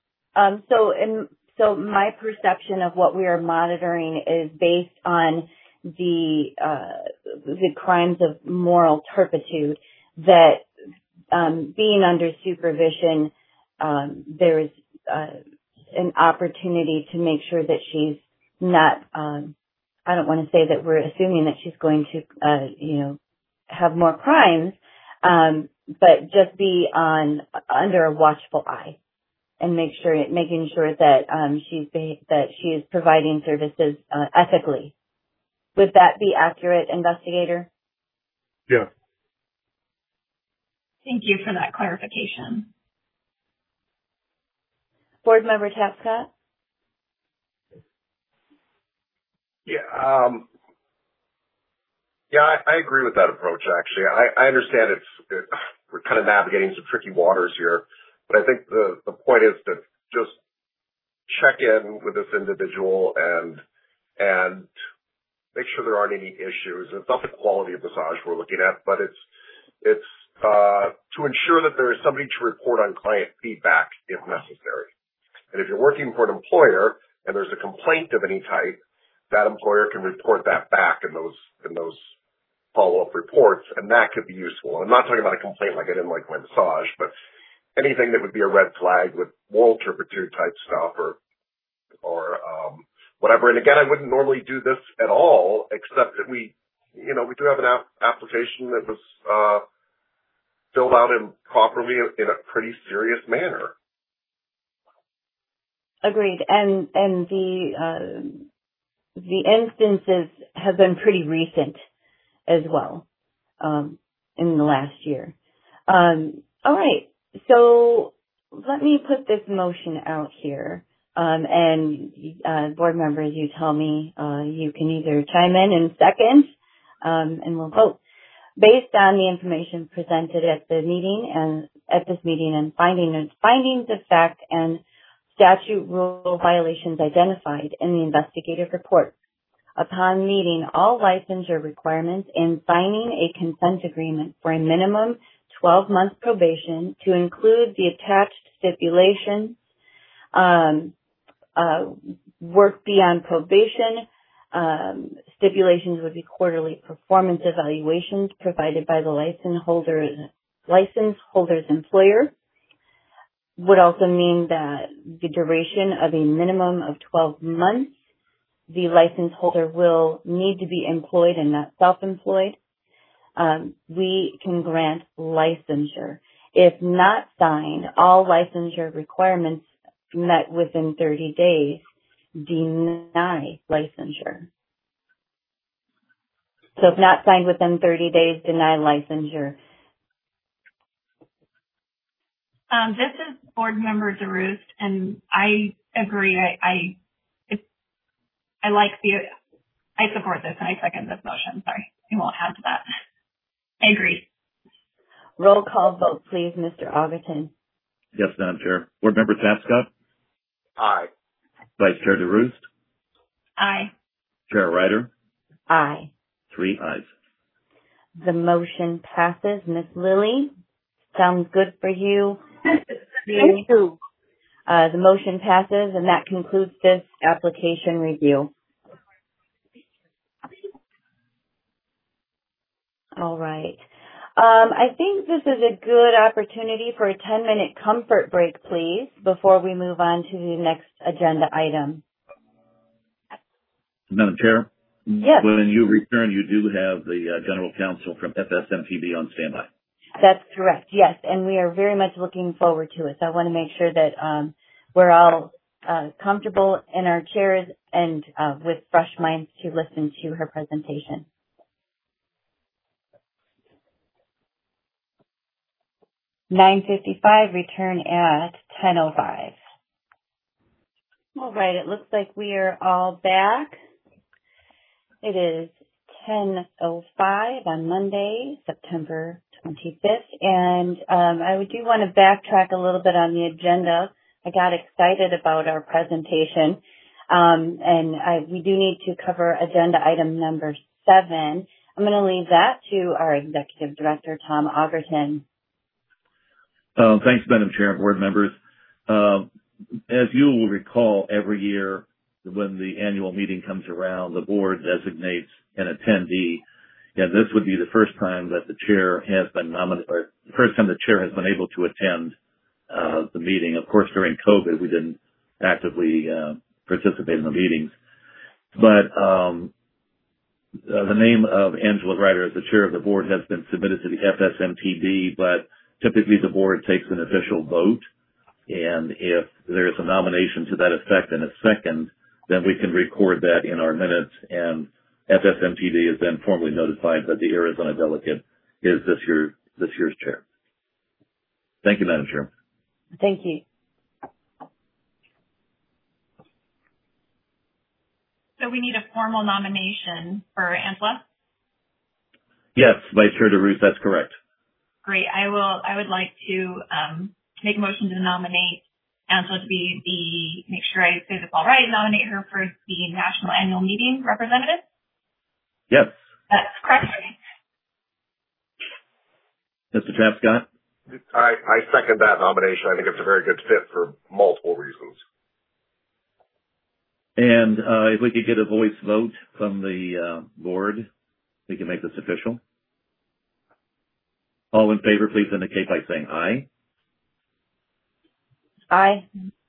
So my perception of what we are monitoring is based on the crimes of moral turpitude, that being under supervision, there's an opportunity to make sure that she's not, I don't want to say that we're assuming that she's going to, have more crimes, but just be under a watchful eye and making sure that she is providing services ethically. Would that be accurate, investigator? Yeah. Thank you for that clarification. Board Member Tapscott? Yeah. Yeah, I agree with that approach, actually. I understand we're kind of navigating some tricky waters here, but I think the point is to just check in with this individual and make sure there aren't any issues. It's not the quality of massage we're looking at, but it's to ensure that there is somebody to report on client feedback if necessary. And if you're working for an employer and there's a complaint of any type, that employer can report that back in those follow-up reports, and that could be useful. I'm not talking about a complaint like I didn't like my massage, but anything that would be a red flag with moral turpitude type stuff or whatever. And again, I wouldn't normally do this at all, except that we do have an application that was filled out improperly in a pretty serious manner. Agreed. And the instances have been pretty recent as well, in the last year. All right. So let me put this motion out here. And board members, you tell me, you can either chime in second, and we'll vote. Based on the information presented at this meeting and findings of fact and statute rule violations identified in the investigative report, upon meeting all licensure requirements and signing a consent agreement for a minimum 12-month probation to include the attached stipulations, work beyond probation, stipulations would be quarterly performance evaluations provided by the license holder's employer, would also mean that the duration of a minimum of 12 months, the license holder will need to be employed and not self-employed. We can grant licensure. If not signed, all licensure requirements met within 30 days, deny licensure. So if not signed within 30 days, deny licensure. This is Board Member DeRoost, and I agree. I support this, and I second this motion. Sorry, I won't add to that. I agree. Roll call vote, please, Mr. Augerton. Yes, Madam Chair. Board Member Tapscott? Aye. Vice Chair DeRoost? Aye. Chair Ryder? Aye. 3 ayes. The motion passes. Ms. Lilly, sounds good for you? Thank you. The motion passes, and that concludes this application review. All right. I think this is a good opportunity for a 10-minute comfort break, please, before we move on to the next agenda item. Madam Chair? Yes. When you return, you do have the General Counsel from FSMTV on standby. That's correct, yes, and we are very much looking forward to it. So I want to make sure that we're all comfortable in our chairs and with fresh minds to listen to her presentation. (9:55), return at 10:05. All right, it looks like we are all back. It is 10:05 on Monday, September 25th, and I do want to backtrack a little bit on the agenda. I got excited about our presentation, and we do need to cover agenda item number 7. I'm going to leave that to our Executive Director, Tom Augerton. Thanks, Madam Chair and board members. As you will recall, every year when the annual meeting comes around, the board designates an attendee. And this would be the first time that the chair has been nominated, or the first time the chair has been able to attend the meeting. Of course, during COVID, we didn't actively participate in the meetings. But the name of Angela Ryder as the chair of the board has been submitted to the FSMTD, but typically the board takes an official vote. And if there is a nomination to that effect in a second, then we can record that in our minutes, and FSMTD is then formally notified that the Arizona delegate is this year's chair. Thank you, Madam Chair. Thank you. So we need a formal nomination for Angela? Yes, Vice Chair DeRusse, that's correct. Great. I would like to make a motion to nominate Angela to be make sure I say this all right, nominate her for the National Annual Meeting representative? Yes. That's correct. Mr. Tapscott? I second that nomination. I think it's a very good fit for multiple reasons. And if we could get a voice vote from the board, we can make this official. All in favor, please indicate by saying aye. Aye.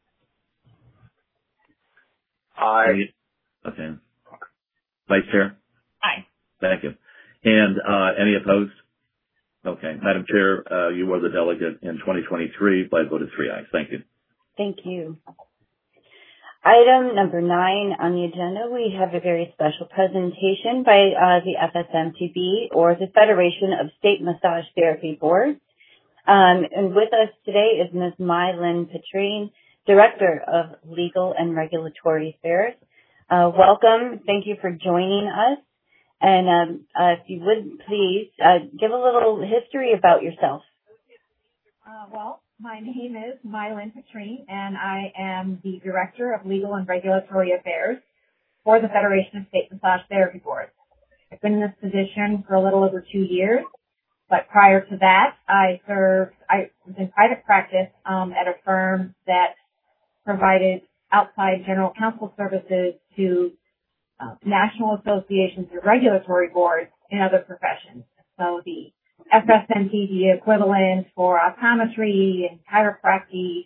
Aye. Okay. Vice Chair? Aye. Thank you. And any opposed? Okay. Madam Chair, you were the delegate in 2023 by a vote of 3 ayes. Thank you. Thank you. Item number 9 on the agenda, we have a very special presentation by the FSMTB, or the Federation of State Massage Therapy Boards. And with us today is Ms. Mylynn Petrine, Director of Legal and Regulatory Affairs. Welcome. Thank you for joining us. And if you would please give a little history about yourself. Well, my name is Mylynn Petrine, and I am the Director of Legal and Regulatory Affairs for the Federation of State Massage Therapy Boards. I've been in this position for a little over 2 years, but prior to that, I was in private practice at a firm that provided outside general counsel services to national associations and regulatory boards in other professions. So the FSMTD equivalent for optometry and chiropractic,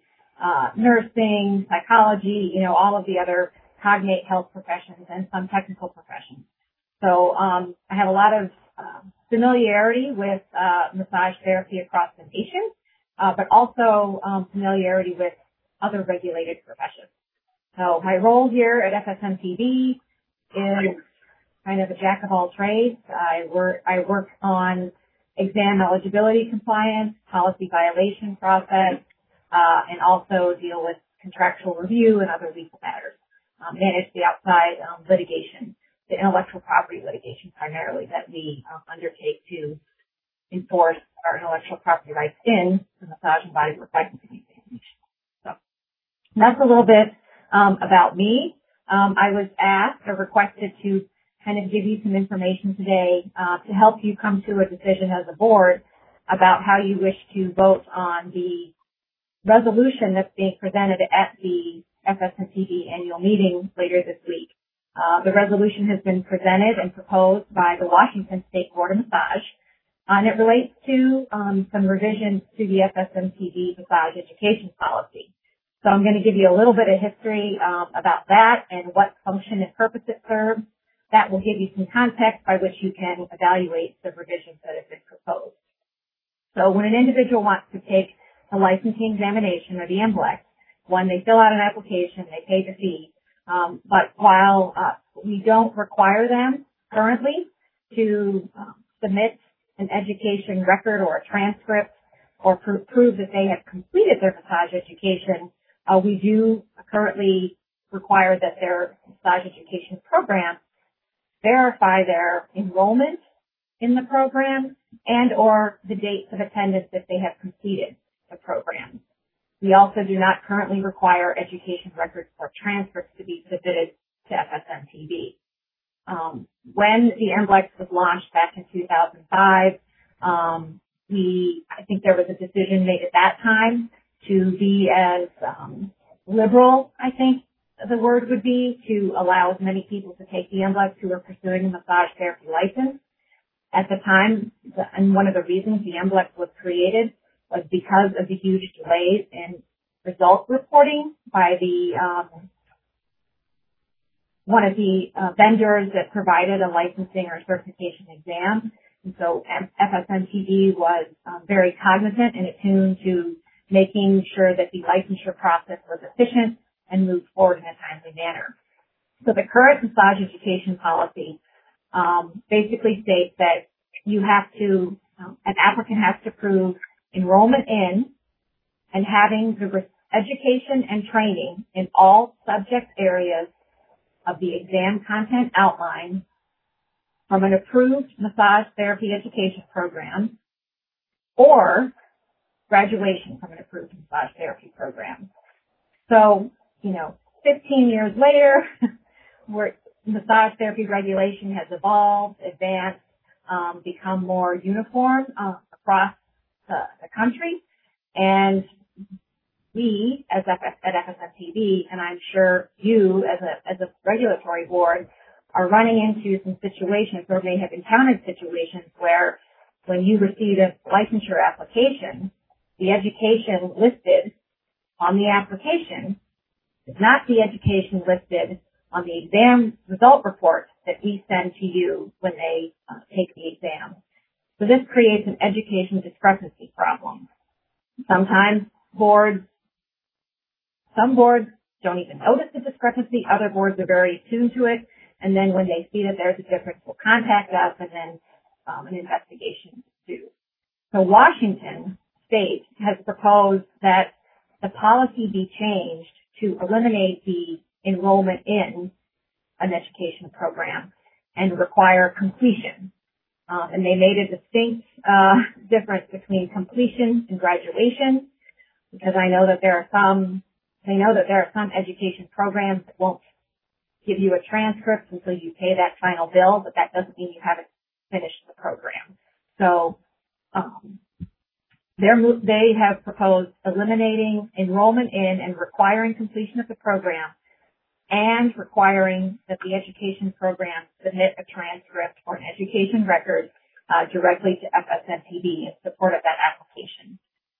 nursing, psychology, all of the other cognate health professions and some technical professions. So I have a lot of familiarity with massage therapy across the nation, but also familiarity with other regulated professions. So my role here at FSMTD is kind of a jack of all trades. I work on exam eligibility compliance, policy violation process, and also deal with contractual review and other legal matters. Manage the outside litigation, the intellectual property litigation primarily that we undertake to enforce our intellectual property rights in the massage and body work licensing examination. So that's a little bit about me. I was asked or requested to kind of give you some information today to help you come to a decision as a board about how you wish to vote on the resolution that's being presented at the FSMTD annual meeting later this week. The resolution has been presented and proposed by the Washington State Board of Massage, and it relates to some revisions to the FSMTD massage education policy. So I'm going to give you a little bit of history about that and what function and purpose it serves. That will give you some context by which you can evaluate the revisions that have been proposed. So when an individual wants to take a licensing examination or the MBLEX, when they fill out an application, they pay the fee. But while we don't require them currently to submit an education record or a transcript or prove that they have completed their massage education, we do currently require that their massage education program verify their enrollment in the program and or the dates of attendance if they have completed the program. We also do not currently require education records or transcripts to be submitted to FSMTB. When the MBLEX was launched back in 2005, I think there was a decision made at that time to be as liberal, I think, the word would be, to allow as many people to take the MBLEX who are pursuing a massage therapy license. At the time, and one of the reasons the MBLEX was created was because of the huge delays in result reporting by the one of the vendors that provided a licensing or certification exam. And so FSMTD was very cognizant and attuned to making sure that the licensure process was efficient and moved forward in a timely manner. So the current massage education policy basically states that you have to, an applicant has to prove enrollment in and having the education and training in all subject areas of the exam content outlined from an approved massage therapy education program or graduation from an approved massage therapy program. So, 15 years later, massage therapy regulation has evolved, advanced, become more uniform across the country, and we at FSMTD, and I'm sure you as a regulatory board, are running into some situations or may have encountered situations where when you receive a licensure application, the education listed on the application is not the education listed on the exam result report that we send to you when they take the exam. So this creates an education discrepancy problem. Sometimes some boards don't even notice the discrepancy. Other boards are very attuned to it. And then when they see that there's a difference, will contact us and then an investigation is due. So Washington State has proposed that the policy be changed to eliminate the enrollment in an education program and require completion. And they made a distinct difference between completion and graduation, because I know that there are some education programs that won't give you a transcript until you pay that final bill, but that doesn't mean you haven't finished the program. So they have proposed eliminating enrollment in and requiring completion of the program and requiring that the education program submit a transcript or an education record directly to FSMTD in support of that application.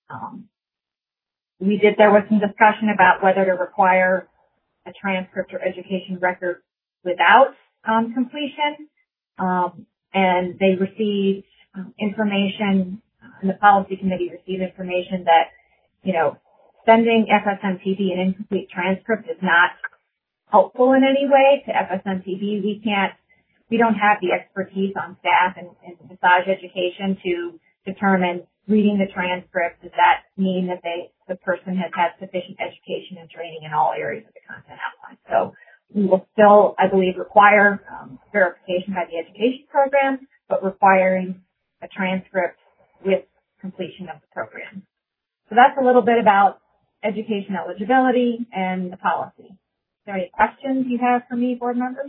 There was some discussion about whether to require a transcript or education record without completion, and they received information, and the policy committee received information that, sending FSMTD an incomplete transcript is not helpful in any way to FSMTD. We don't have the expertise on staff in massage education to determine reading the transcript, does that mean that the person has had sufficient education and training in all areas of the content outline. So we will still, I believe, require verification by the education program, but requiring a transcript with completion of the program. So that's a little bit about education eligibility and the policy. Is there any questions you have for me, board members?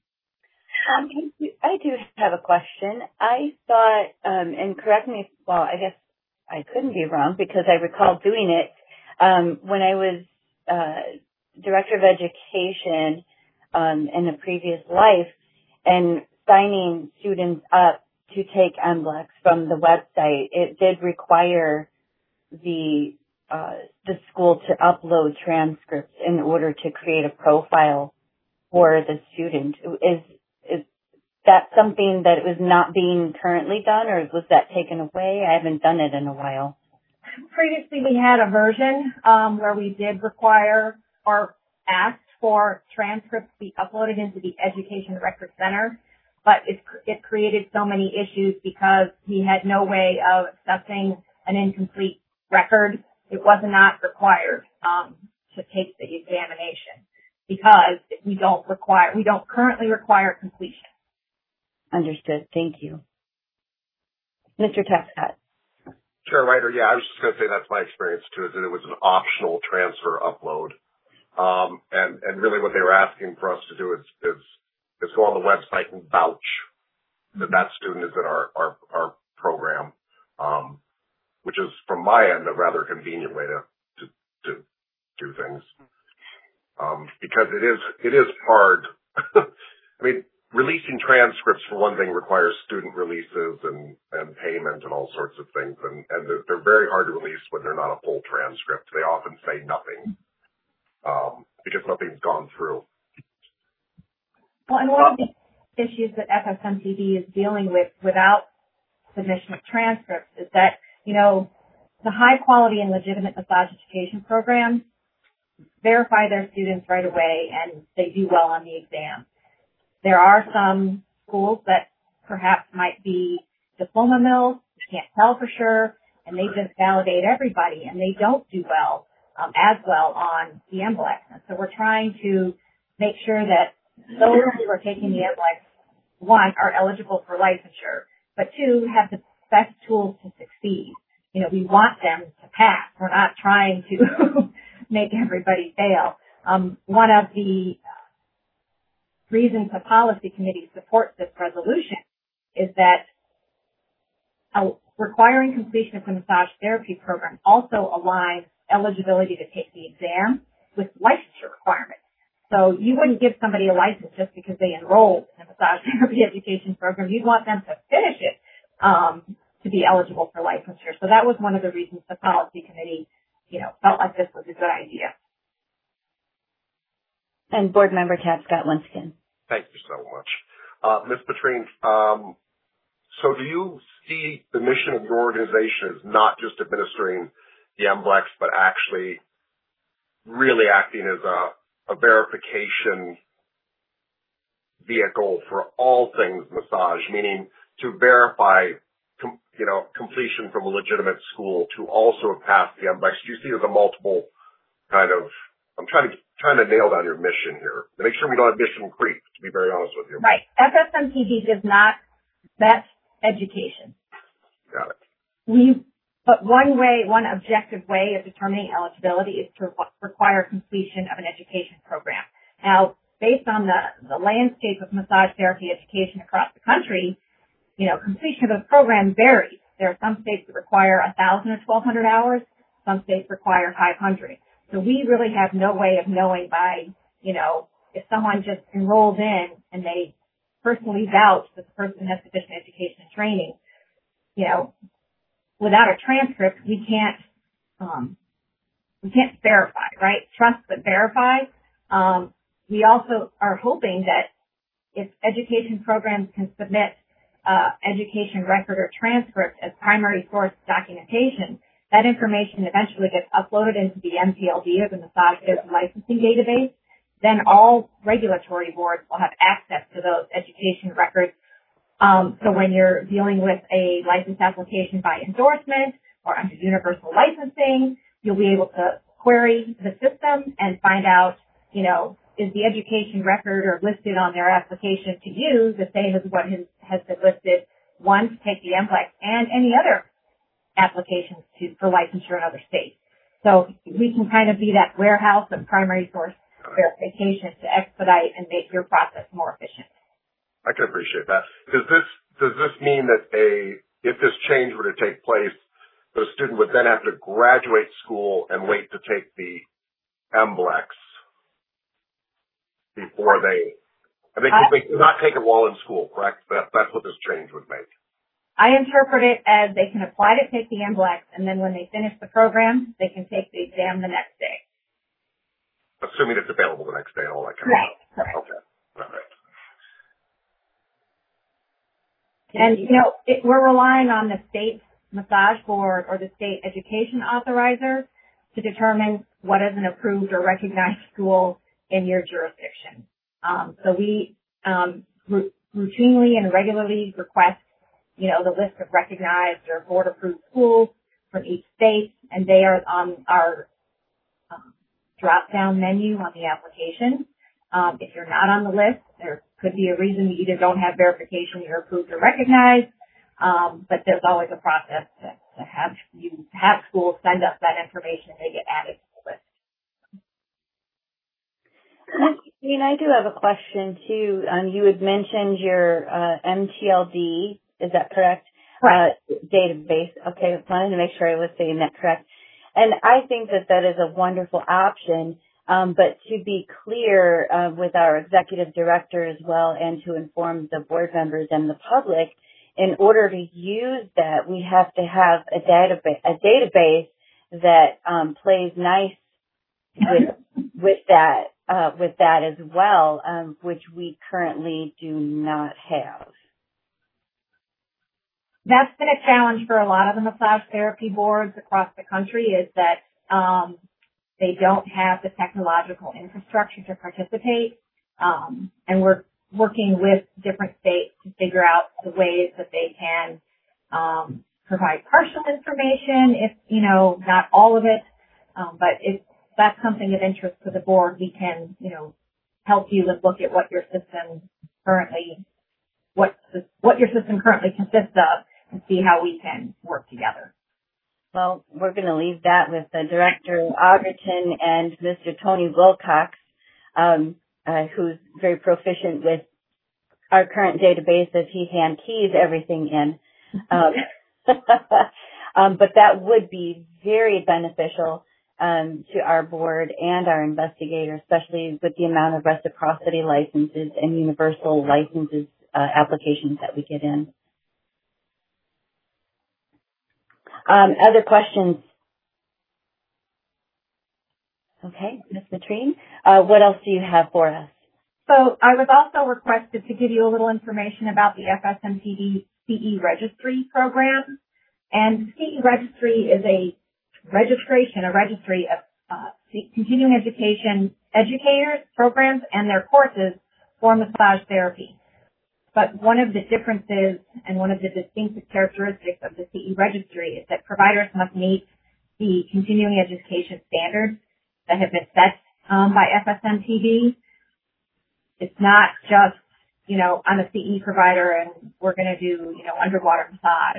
I do have a question. I thought, and correct me, I guess I couldn't be wrong because I recall doing it when I was director of education in a previous life and signing students up to take MBLEX from the website. It did require the school to upload transcripts in order to create a profile for the student. Is that something that was not being currently done, or was that taken away? I haven't done it in a while. Previously, we had a version where we did require or asked for transcripts to be uploaded into the Education Record Center, but it created so many issues because we had no way of assessing an incomplete record. It was not required to take the examination because we don't currently require completion. Understood. Thank you. Mr. Tapscott. Chair Ryder, yeah, I was just going to say that's my experience too, is that it was an optional transfer upload. And really what they were asking for us to do is go on the website and vouch that student is in our program, which is from my end a rather convenient way to do things. because it is hard. I mean, releasing transcripts for one thing requires student releases and payment and all sorts of things, and they're very hard to release when they're not a full transcript. They often say nothing because nothing's gone through. Well, and one of the issues that FSMTV is dealing with without submission of transcripts is that, the high quality and legitimate massage education programs verify their students right away and they do well on the exam. There are some schools that perhaps might be diploma mills, you can't tell for sure, and they just validate everybody and they don't do well, as well on the MBLEX. And so we're trying to make sure that those who are taking the MBLEX, one, are eligible for licensure, but two, have the best tools to succeed. We want them to pass. We're not trying to make everybody fail. One of the reasons the policy committee supports this resolution is that requiring completion of the massage therapy program also aligns eligibility to take the exam with licensure requirements. So you wouldn't give somebody a license just because they enrolled in a massage therapy education program. You'd want them to finish it to be eligible for licensure. So that was one of the reasons the policy committee, felt like this was a good idea. And Board Member Tapscott-Winston. Thank you so much. Ms. Petrine, so do you see the mission of your organization as not just administering the MBLEX, but actually really acting as a verification vehicle for all things massage, meaning to verify completion from a legitimate school to also have passed the MBLEX? Do you see it as a multiple kind of, I'm trying to nail down your mission here to make sure we don't have mission creep, to be very honest with you. Right. FSMTV does not vet education. Got it. But one objective way of determining eligibility is to require completion of an education program. Now, based on the landscape of massage therapy education across the country, completion of the program varies. There are some states that require 1,000 or 1,200 hours. Some states require 500. So we really have no way of knowing by, if someone just enrolled in and they personally vouch that the person has sufficient education and training, without a transcript, we can't verify, right? Trust but verify. We also are hoping that if education programs can submit education record or transcript as primary source documentation, that information eventually gets uploaded into the MTLD, or the Massage Therapy Licensing Database. Then all regulatory boards will have access to those education records. So when you're dealing with a license application by endorsement or under universal licensing, you'll be able to query the system and find out, is the education record or listed on their application to use the same as what has been listed, one, to take the MBLEX and any other applications for licensure in other states. So we can kind of be that warehouse of primary source verification to expedite and make your process more efficient. I can appreciate that. Does this mean that if this change were to take place, the student would then have to graduate school and wait to take the MBLEX before they could not take it while in school, correct? That's what this change would make. I interpret it as they can apply to take the MBLEX, and then when they finish the program, they can take the exam the next day. Assuming it's available the next day and all that kind of stuff. Right. Okay. All right. And, we're relying on the state massage board or the state education authorizer to determine what is an approved or recognized school in your jurisdiction. So we routinely and regularly request, the list of recognized or board-approved schools from each state, and they are on our drop-down menu on the application. If you're not on the list, there could be a reason you either don't have verification, you're approved or recognized, but there's always a process to have schools send us that information and they get added to the list. I do have a question too. You had mentioned your MTLD, is that correct? Right. Database. Okay, I wanted to make sure I was saying that correct. And I think that is a wonderful option. But to be clear with our executive director as well, and to inform the board members and the public, in order to use that, we have to have a database that plays nice with that as well, which we currently do not have. That's been a challenge for a lot of the massage therapy boards across the country, is that they don't have the technological infrastructure to participate. And we're working with different states to figure out the ways that they can provide partial information, if, not all of it. But if that's something of interest to the board, we can, help you and look at what your system currently consists of, and see how we can work together. Well, we're going to leave that with Director Oggerton and Mr. Tony Wilcox, who's very proficient with our current database as he hand keys everything in. But that would be very beneficial to our board and our investigators, especially with the amount of reciprocity licenses and universal licenses applications that we get in. Other questions? Okay, Ms. Matrine, what else do you have for us? So I was also requested to give you a little information about the FSMTD CE Registry program. And CE Registry is a registry of continuing education educators, programs, and their courses for massage therapy. But one of the differences and one of the distinctive characteristics of the CE Registry is that providers must meet the continuing education standards that have been set by FSMTD. It's not just, I'm a CE provider and we're going to do, underwater massage.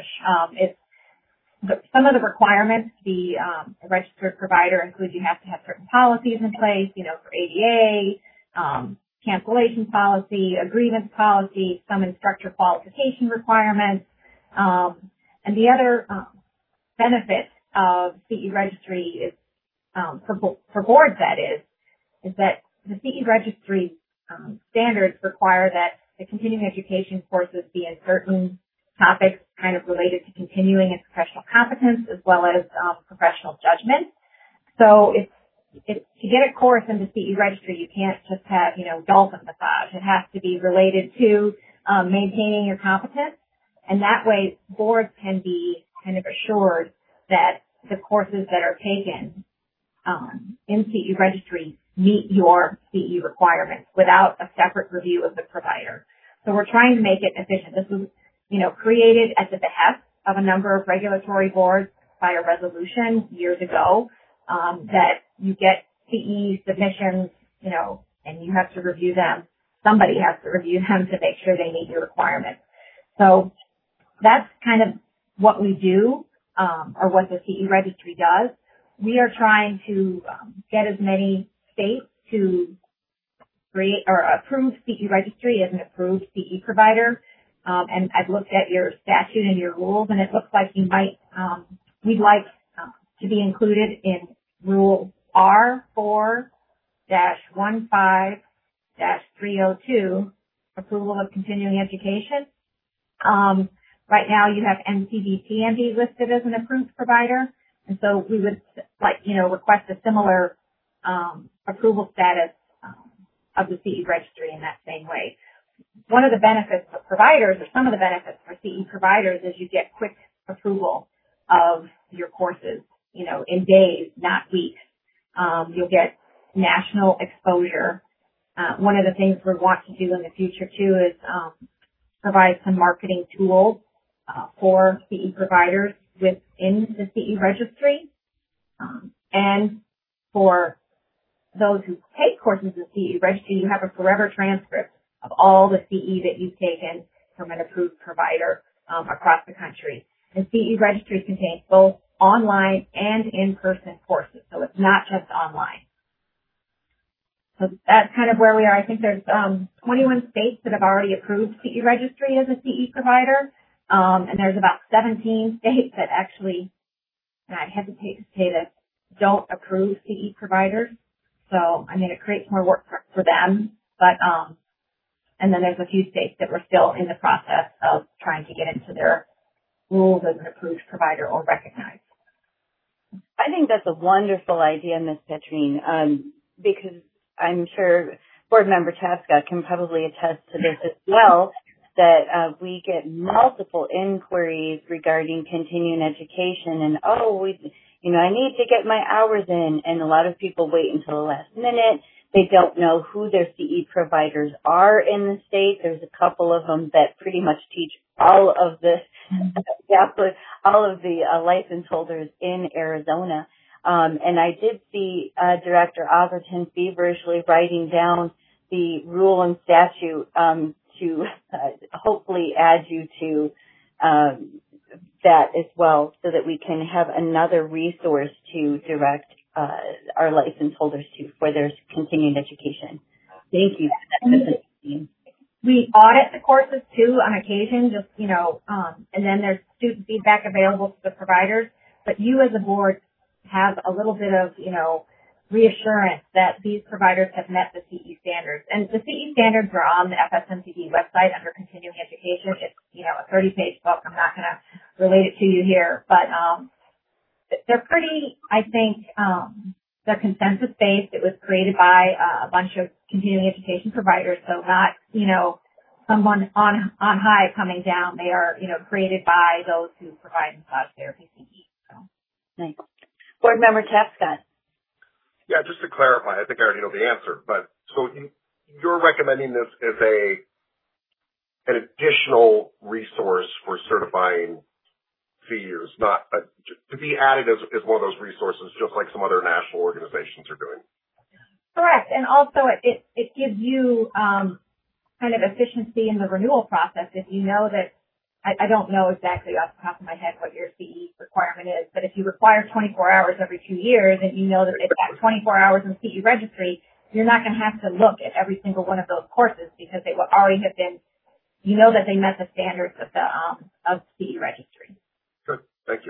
Some of the requirements to be a registered provider include you have to have certain policies in place, for ADA, cancellation policy, a grievance policy, some instructor qualification requirements. And the other benefit of CE Registry is, for boards that is that the CE Registry standards require that the continuing education courses be in certain topics kind of related to continuing and professional competence as well as professional judgment. So it's to get a course in the CE Registry, you can't just have, dolphin massage. It has to be related to maintaining your competence. And that way boards can be kind of assured that the courses that are taken in CE Registry meet your CE requirements without a separate review of the provider. So we're trying to make it efficient. This was, created at the behest of a number of regulatory boards by a resolution years ago, that you get CE submissions, and you have to review them. Somebody has to review them to make sure they meet your requirements. So that's kind of what we do, or what the CE Registry does. We are trying to get as many states to create or approve CE Registry as an approved CE provider. And I've looked at your statute and your rules, and it looks like you might, we'd like to be included in Rule R4-15-302, approval of continuing education. Right now you have NCD-TMD listed as an approved provider, and so we would request a similar approval status of the CE Registry in that same way. One of the benefits for providers, or some of the benefits for CE providers, is you get quick approval of your courses, in days, not weeks. You'll get national exposure. One of the things we want to do in the future too is provide some marketing tools for CE providers within the CE Registry. And for those who take courses in CE Registry, you have a forever transcript of all the CE that you've taken from an approved provider across the country. And CE Registry contains both online and in-person courses, so it's not just online. So that's kind of where we are. I think there's 21 states that have already approved CE Registry as a CE provider, and there's about 17 states that actually, and I hesitate to say this, don't approve CE providers. So, I mean, it creates more work for them, but, and then there's a few states that we're still in the process of trying to get into their rules as an approved provider or recognized. I think that's a wonderful idea, Ms. Petrine, because I'm sure Board Member Tapscott can probably attest to this as well, that we get multiple inquiries regarding continuing education and, I need to get my hours in, and a lot of people wait until the last minute. They don't know who their CE providers are in the state. There's a couple of them that pretty much teach all of the license holders in Arizona. And I did see Director Otterton feverishly writing down the rule and statute to hopefully add you to that as well, so that we can have another resource to direct our license holders to for their continuing education. Thank you. We audit the courses too on occasion, and then there's student feedback available to the providers. But you as a board have a little bit of, reassurance that these providers have met the CE standards. And the CE standards are on the FSMCD website under continuing education. It's, a 30-page book. I'm not going to relate it to you here, but they're pretty, I think, they're consensus-based. It was created by a bunch of continuing education providers, so not, someone on high coming down. They are, created by those who provide massage therapy CE. So. Nice. Board Member Tapscott. Yeah, just to clarify, I think I already know the answer, but so you're recommending this as an additional resource for certifying CEUs, not to be added as one of those resources, just like some other national organizations are doing. Correct, and also it gives you kind of efficiency in the renewal process. If you know that, I don't know exactly off the top of my head what your CE requirement is, but if you require 24 hours every 2 years and you know that they've got 24 hours in CE registry, you're not going to have to look at every single one of those courses because they will already have been, that they met the standards of the of CE registry. Good, thank you.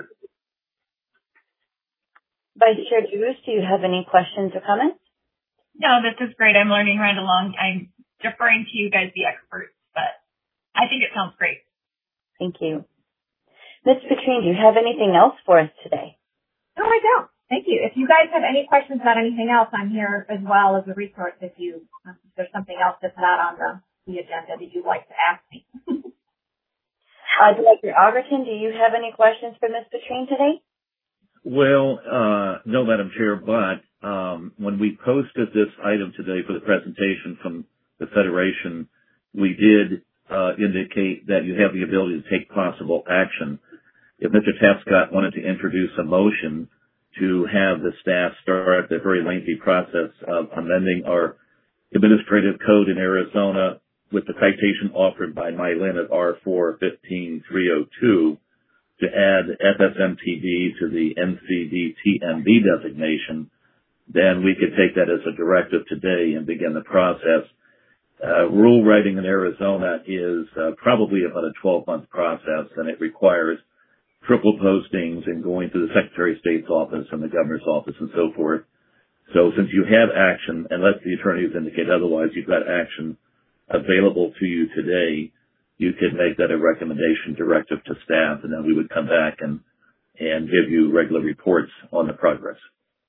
Vice Chair DeRusse, do you have any questions or comments? No, this is great. I'm learning right along. I'm deferring to you guys, the experts, but I think it sounds great. Thank you. Ms. Petrine, do you have anything else for us today? No, I don't. Thank you. If you guys have any questions about anything else, I'm here as well as a resource if there's something else that's not on the agenda that you'd like to ask me. Director Otterton, do you have any questions for Ms. Petrine today? Well, no, Madam Chair, but when we posted this item today for the presentation from the Federation, we did indicate that you have the ability to take possible action. If Mr. Tapscott wanted to introduce a motion to have the staff start the very lengthy process of amending our administrative code in Arizona with the citation offered by Mylin at R415302 to add FSMTD to the NCD-TMB designation, then we could take that as a directive today and begin the process. Rule writing in Arizona is probably about a 12-month process, and it requires triple postings and going to the Secretary of State's office and the governor's office and so forth. So since you have action, unless the attorneys indicate otherwise, you've got action available to you today, you could make that a recommendation directive to staff, and then we would come back and give you regular reports on the progress.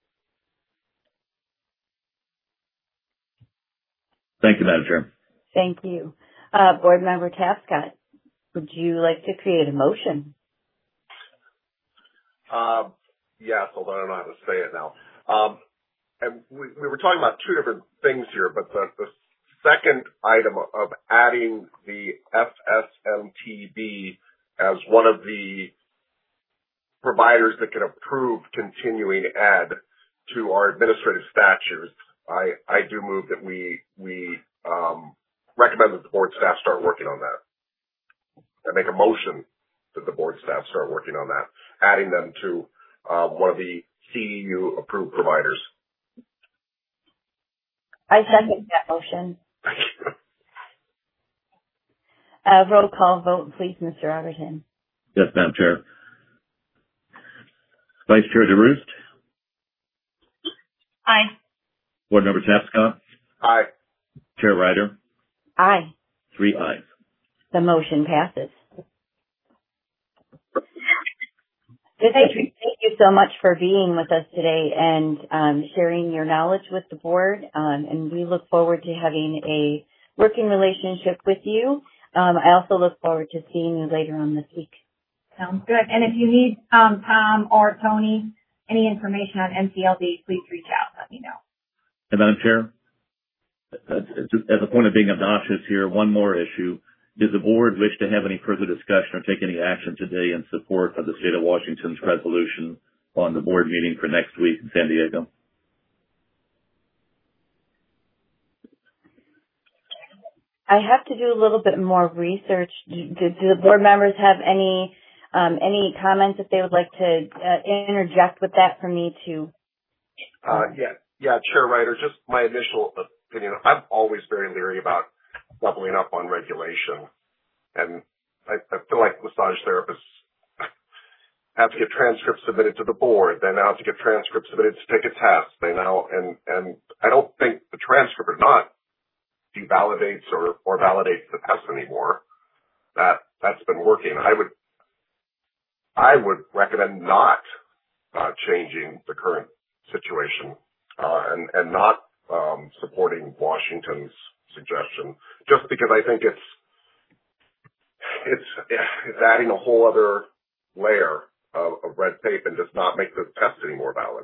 Thank you, Madam Chair. Thank you. Board Member Tapscott, would you like to create a motion? Yes, although I don't know how to say it now. And we were talking about two different things here, but the second item of adding the FSMTB as one of the providers that can approve continuing ed to our administrative statutes, I do move that we recommend that the board staff start working on that. I make a motion that the board staff start working on that, adding them to one of the CEU approved providers. I second that motion. Roll call vote, please, Mr. Otterton. Yes, Madam Chair. Vice Chair DeRusse? Aye. Board Member Tapscott? Aye. Chair Ryder? Aye. 3 ayes. The motion passes. Thank you so much for being with us today and sharing your knowledge with the board. And we look forward to having a working relationship with you. I also look forward to seeing you later on this week. Sounds good. And if you need Tom or Tony any information on NCLD, please reach out. Let me know. And Madam Chair, as a point of being obnoxious here, one more issue. Does the board wish to have any further discussion or take any action today in support of the state of Washington's resolution on the board meeting for next week in San Diego? I have to do a little bit more research. Do the board members have any comments that they would like to interject with that for me to? Yeah, Chair Ryder, just my initial opinion. I'm always very leery about doubling up on regulation. And I feel like massage therapists have to get transcripts submitted to the board. They now have to get transcripts submitted to take a test. And I don't think the transcript or not devalidates or validates the test anymore. That's been working. I would recommend not changing the current situation and not supporting Washington's suggestion, just because I think it's adding a whole other layer of red tape and does not make the test any more valid.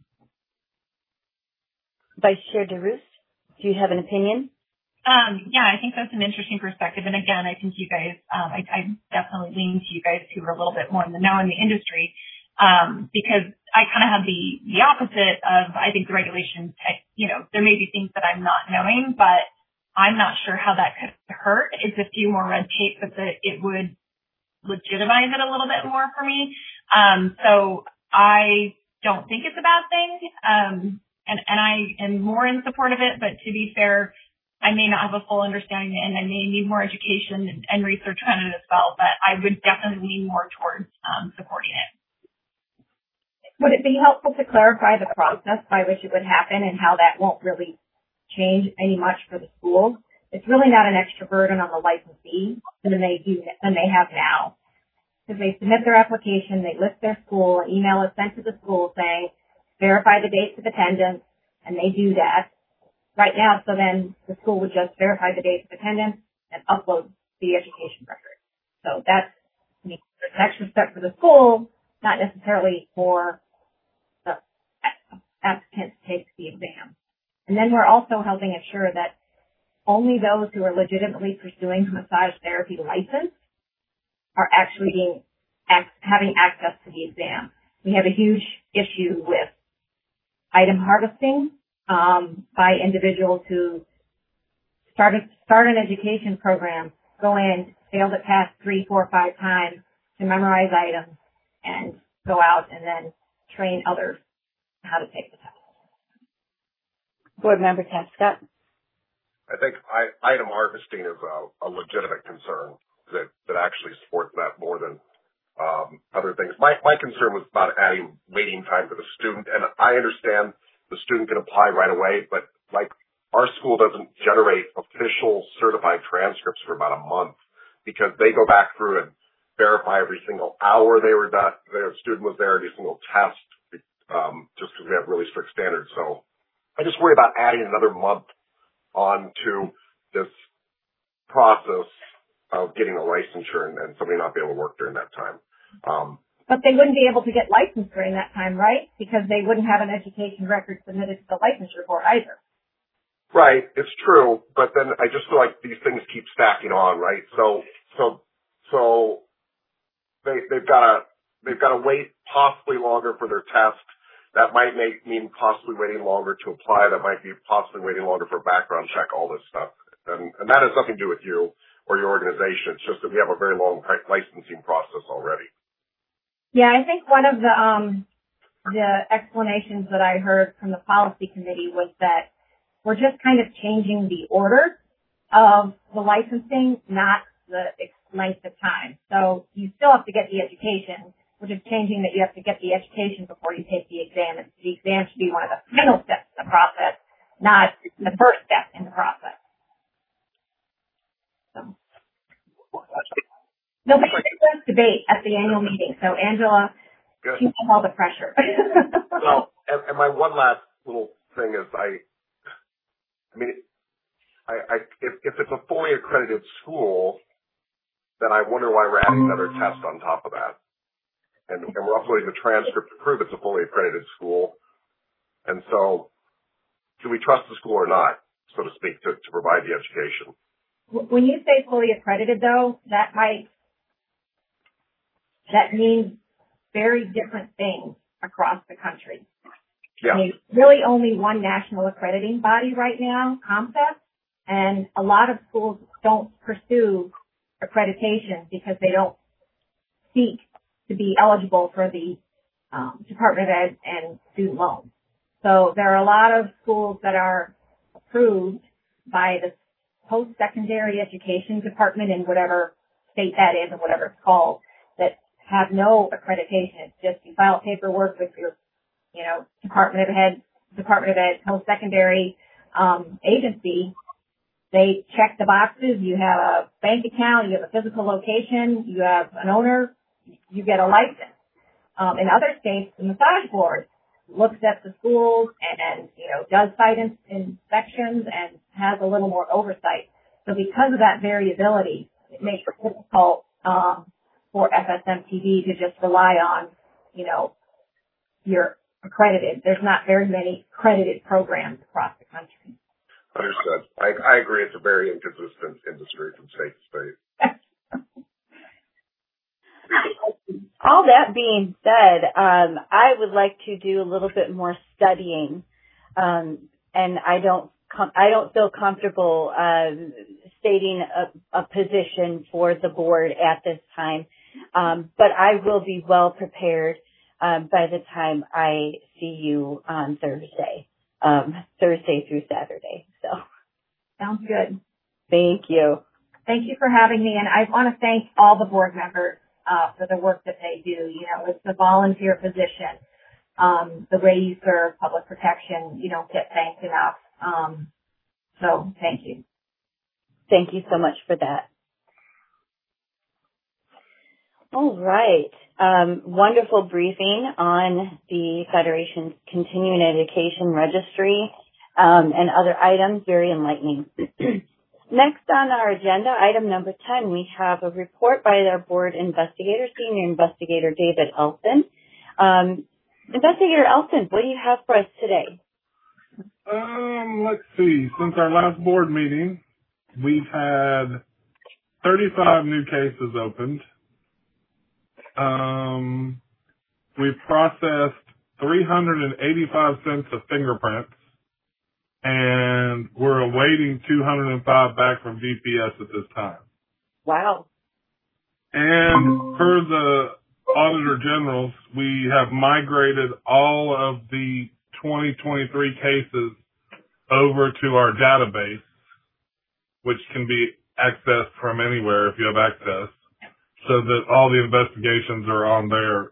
Vice Chair DeRoos, do you have an opinion? Yeah, I think that's an interesting perspective. And again, I think you guys, I definitely lean to you guys who are a little bit more in the know in the industry, because I kind of have the opposite of, I think the regulations, there may be things that I'm not knowing, but I'm not sure how that could hurt. It's a few more red tape, but it would legitimize it a little bit more for me. So I don't think it's a bad thing. And I am more in support of it, but to be fair, I may not have a full understanding and I may need more education and research on it as well, but I would definitely lean more towards supporting it. Would it be helpful to clarify the process by which it would happen and how that won't really change any much for the school? It's really not an extra burden on the licensee than they have now. Because they submit their application, they list their school, an email is sent to the school saying, verify the dates of attendance, and they do that. Right now, so then the school would just verify the dates of attendance and upload the education record. So that's an extra step for the school, not necessarily for the applicant to take the exam. And then we're also helping ensure that only those who are legitimately pursuing massage therapy license are actually having access to the exam. We have a huge issue with item harvesting by individuals who start an education program, go in, fail the test 3, 4, 5 times to memorize items, and go out and then train others how to take the test. Board Member Tapscott. I think item harvesting is a legitimate concern that actually supports that more than other things. My concern was about adding waiting time for the student, and I understand the student can apply right away, but like our school doesn't generate official certified transcripts for about a month because they go back through and verify every single hour their student was there, every single test, just because we have really strict standards. So I just worry about adding another month onto this process of getting a licensure and somebody not be able to work during that time. But they wouldn't be able to get licensed during that time, right? Because they wouldn't have an education record submitted to the licensure board either. Right, it's true, but then I just feel like these things keep stacking on, right? So they've got to wait possibly longer for their test. That might mean possibly waiting longer to apply. That might be possibly waiting longer for a background check, all this stuff. And that has nothing to do with you or your organization. It's just that we have a very long licensing process already. Yeah, I think one of the explanations that I heard from the policy committee was that we're just kind of changing the order of the licensing, not the length of time. So you still have to get the education. We're just changing that you have to get the education before you take the exam. And the exam should be one of the final steps in the process, not the first step in the process. So. There'll be a debate at the annual meeting. So Angela, she has all the pressure. Well, and my one last little thing is if it's a fully accredited school, then I wonder why we're adding another test on top of that. And we're uploading the transcript to prove it's a fully accredited school. And so, do we trust the school or not, so to speak, to provide the education? When you say fully accredited, though, that means very different things across the country. Yeah. I mean, really only one national accrediting body right now, ComSEP, and a lot of schools don't pursue accreditation because they don't seek to be eligible for the Department of Ed and student loans. So there are a lot of schools that are approved by the post-secondary education department in whatever state that is or whatever it's called that have no accreditation. It's just you file paperwork with your, Department of Ed post-secondary agency. They check the boxes. You have a bank account. You have a physical location. You have an owner. You get a license. In other states, the massage board looks at the schools and does site inspections and has a little more oversight. So because of that variability, it makes it difficult for FSMTD to just rely on, you're accredited. There's not very many accredited programs across the country. Understood. I agree. It's a very inconsistent industry from state to state. All that being said, I would like to do a little bit more studying, and I don't feel comfortable stating a position for the board at this time, but I will be well prepared by the time I see you on Thursday through Saturday. So, sounds good. Thank you. Thank you for having me, and I want to thank all the board members for the work that they do. It's a volunteer position. The way you serve public protection, you don't get thanked enough. So thank you. Thank you so much for that. All right. Wonderful briefing on the Federation's Continuing Education Registry and other items. Very enlightening. Next on our agenda, item number 10, we have a report by our board investigator, Senior Investigator David Elson. Investigator Elson, what do you have for us today? Let's see. Since our last board meeting, we've had 35 new cases opened. We've processed 385 cents of fingerprints, and we're awaiting 205 back from DPS at this time. Wow. And per the Auditor General's, we have migrated all of the 2023 cases over to our database, which can be accessed from anywhere if you have access, so that all the investigations are on there.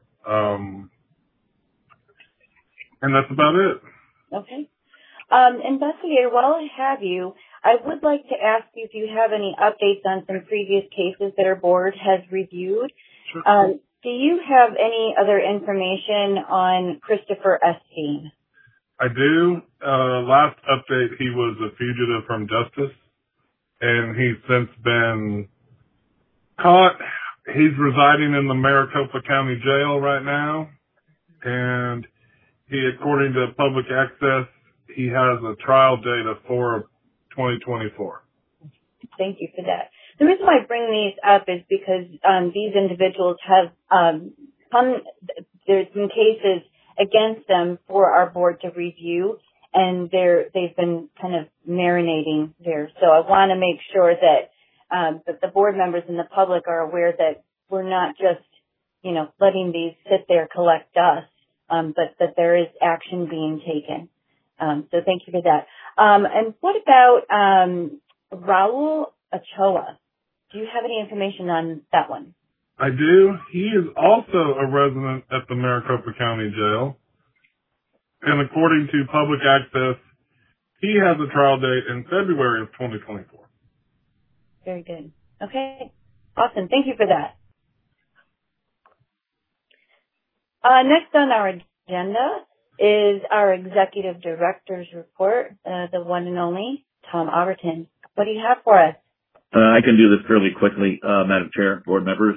And that's about it. Okay. Investigator, while I have you, I would like to ask you if you have any updates on some previous cases that our board has reviewed. Sure. Do you have any other information on Christopher Esteen? I do. Last update, he was a fugitive from justice, and he's since been caught. He's residing in the Maricopa County Jail right now, and he, according to public access, he has a trial date of 4/2024. Thank you for that. The reason why I bring these up is because these individuals have there's been cases against them for our board to review, and they've been kind of marinating there. So I want to make sure that the board members and the public are aware that we're not just, letting these sit there, collect dust, but that there is action being taken. So thank you for that. And what about Raul Ochoa? Do you have any information on that one? I do. He is also a resident at the Maricopa County Jail. And according to public access, He has a trial date in February of 2024. Very good. Okay. Awesome. Thank you for that. Next on our agenda is our Executive Director's Report, the one and only Tom Overton. What do you have for us? I can do this fairly quickly, Madam Chair, board members.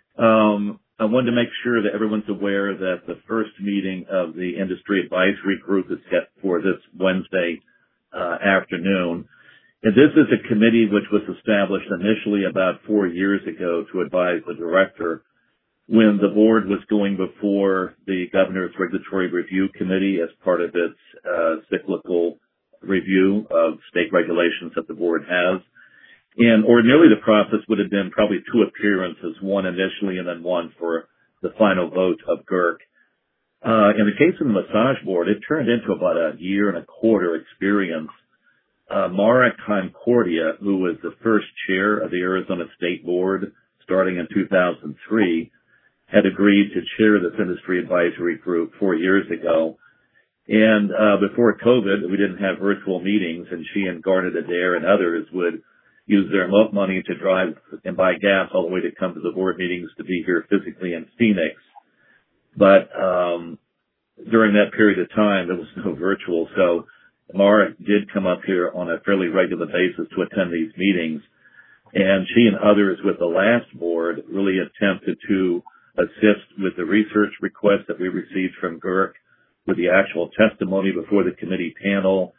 I wanted to make sure that everyone's aware that the first meeting of the Industry Advisory Group is set for this Wednesday afternoon. And this is a committee which was established initially about 4 years ago to advise the director when the board was going before the Governor's Regulatory Review Committee as part of its cyclical review of state regulations that the board has. And ordinarily the process would have been probably 2 appearances, one initially and then one for the final vote of GERC. In the case of the massage board, it turned into about a 1.25 year experience. Mara Concordia, who was the first chair of the Arizona State Board starting in 2003, had agreed to chair this industry advisory group 4 years ago. And before COVID, we didn't have virtual meetings, and she and Garnet Adair and others would use their money to drive and buy gas all the way to come to the board meetings to be here physically in Phoenix. But during that period of time, there was no virtual, so Mara did come up here on a fairly regular basis to attend these meetings, and she and others with the last board really attempted to assist with the research requests that we received from GERC, with the actual testimony before the committee panel,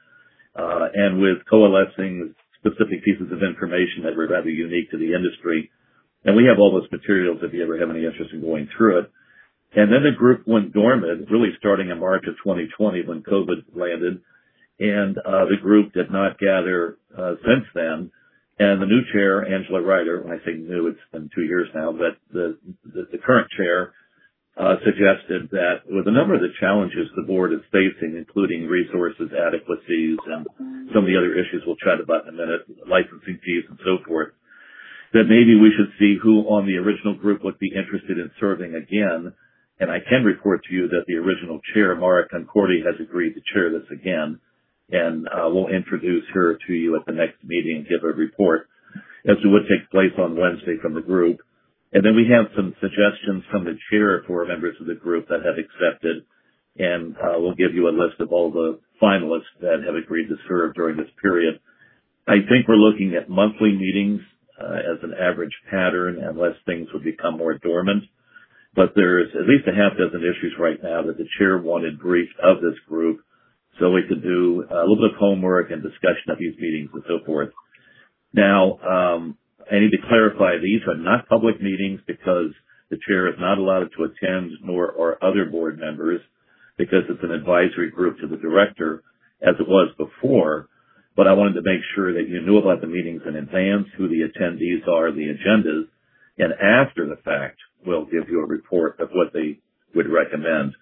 and with coalescing specific pieces of information that were rather unique to the industry. And we have all those materials if you ever have any interest in going through it. And then the group went dormant, really starting in March of 2020 when COVID landed, and the group did not gather since then. And the new chair, Angela Ryder, when I say new, it's been 2 years now, but the current chair suggested that with a number of the challenges the board is facing, including resources adequacies and some of the other issues we'll chat about in a minute, licensing fees and so forth, that maybe we should see who on the original group would be interested in serving again. And I can report to you that the original chair, Mara Concordia, has agreed to chair this again. And we'll introduce her to you at the next meeting and give a report as to what takes place on Wednesday from the group. And then we have some suggestions from the chair for members of the group that have accepted, and we'll give you a list of all the finalists that have agreed to serve during this period. I think we're looking at monthly meetings as an average pattern unless things would become more dormant. But there's at least a half dozen issues right now that the chair wanted briefed of this group so we could do a little bit of homework and discussion of these meetings and so forth. Now, I need to clarify these are not public meetings because the chair is not allowed to attend, nor are other board members, because it's an advisory group to the director as it was before. But I wanted to make sure that you knew about the meetings in advance, who the attendees are, the agendas, and after the fact, we'll give you a report of what they would recommend.